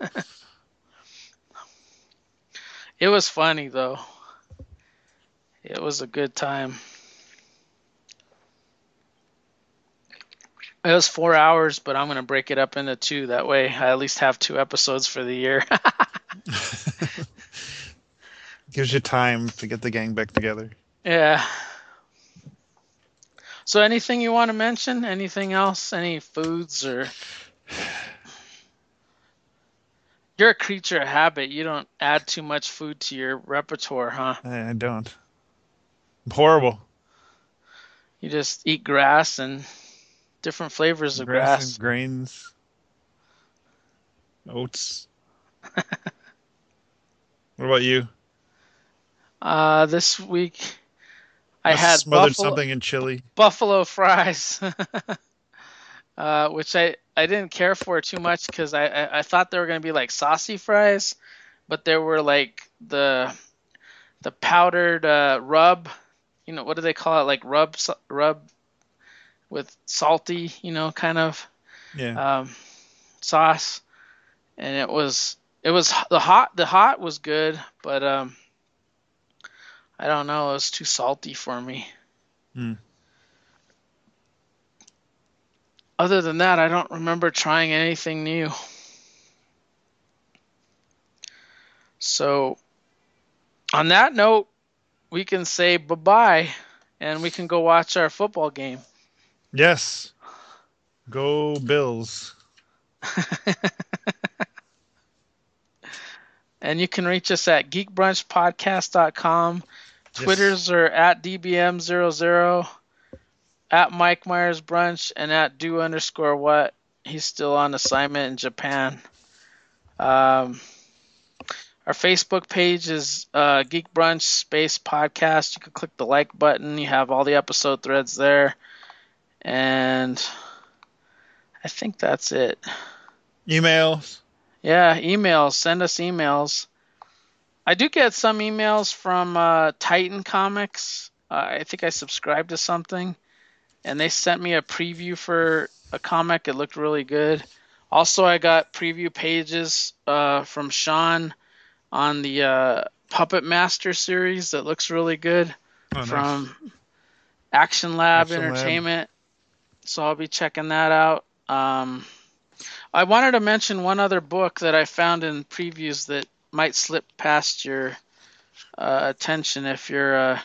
It was funny though. It was a good time. It was 4 hours, but I'm going to break it up into 2. That way I at least have 2 episodes for the year. Gives you time to get the gang back together. Yeah. So anything you want to mention? Anything else? Any foods or... You're a creature of habit. You don't add too much food to your repertoire, huh? I don't. I'm horrible. You just eat grass and different flavors of grass. And grains. Oats. What about you? This week I had smothered something in chili. Buffalo fries, which I didn't care for too much because I thought they were going to be like saucy fries, but they were like the powdered rub. What do they call it? Like rub with salty, kind of sauce. And it was the hot was good, but I don't know. It was too salty for me. Other than that, I don't remember trying anything new. So, on that note, we can say bye-bye, and we can go watch our football game. Yes. Go Bills. And you can reach us at geekbrunchpodcast.com. Twitters are at DBM00, at Mike Myers Brunch, and at do_what. He's still on assignment in Japan. Our Facebook page is Geek Brunch Space Podcast. You can click the like button. You have all the episode threads there. And I think that's it. Emails. Yeah, emails. Send us emails. I do get some emails from Titan Comics. I think I subscribed to something. And they sent me a preview for a comic. It looked really good. Also, I got preview pages from Sean on the Puppet Master series that looks really good from Action Lab Entertainment. So I'll be checking that out. I wanted to mention one other book that I found in previews that might slip past your attention if you're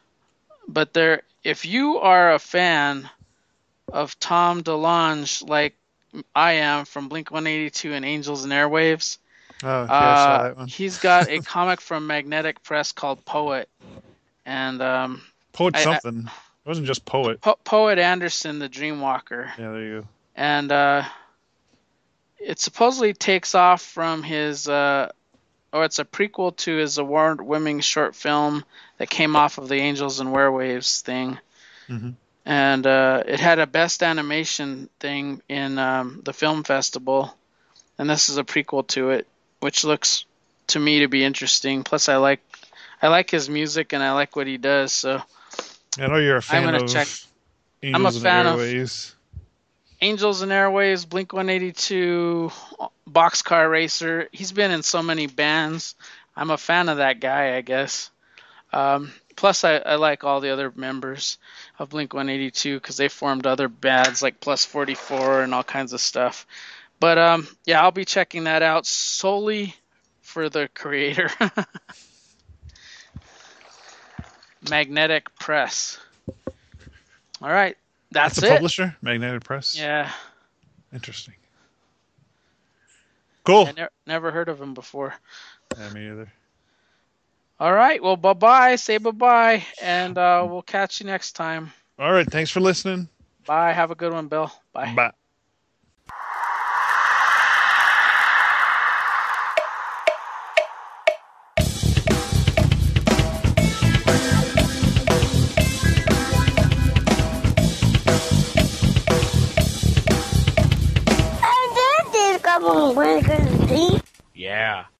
if you are a fan of Tom DeLonge like I am from Blink-182 and Angels and Airwaves, I saw that one. He's got a comic from Magnetic Press called Poet. And Poet something. It wasn't just Poet. Poet Anderson, the Dreamwalker. Yeah, there you go. And it supposedly takes off from his it's a prequel to his award-winning short film that came off of the Angels and Airwaves thing. Mm-hmm. And it had a best animation thing in the film festival. And this is a prequel to it, which looks to me to be interesting. Plus, I like his music and I like what he does. So I know you're a fan of Angels and Airwaves. Angels and Airwaves, Blink-182, Boxcar Racer. He's been in so many bands. I'm a fan of that guy, I guess. Plus, I like all the other members of Blink-182 because they formed other bands like Plus 44 and all kinds of stuff. But I'll be checking that out solely for the creator. Magnetic Press. All right. That's the publisher? Magnetic Press? Yeah. Interesting. Cool. I never heard of him before. Yeah, me either. All right. Well, bye-bye. Say bye-bye. And we'll catch you next time. All right. Thanks for listening. Bye. Have a good one, Bill. Bye. Bye. Yeah.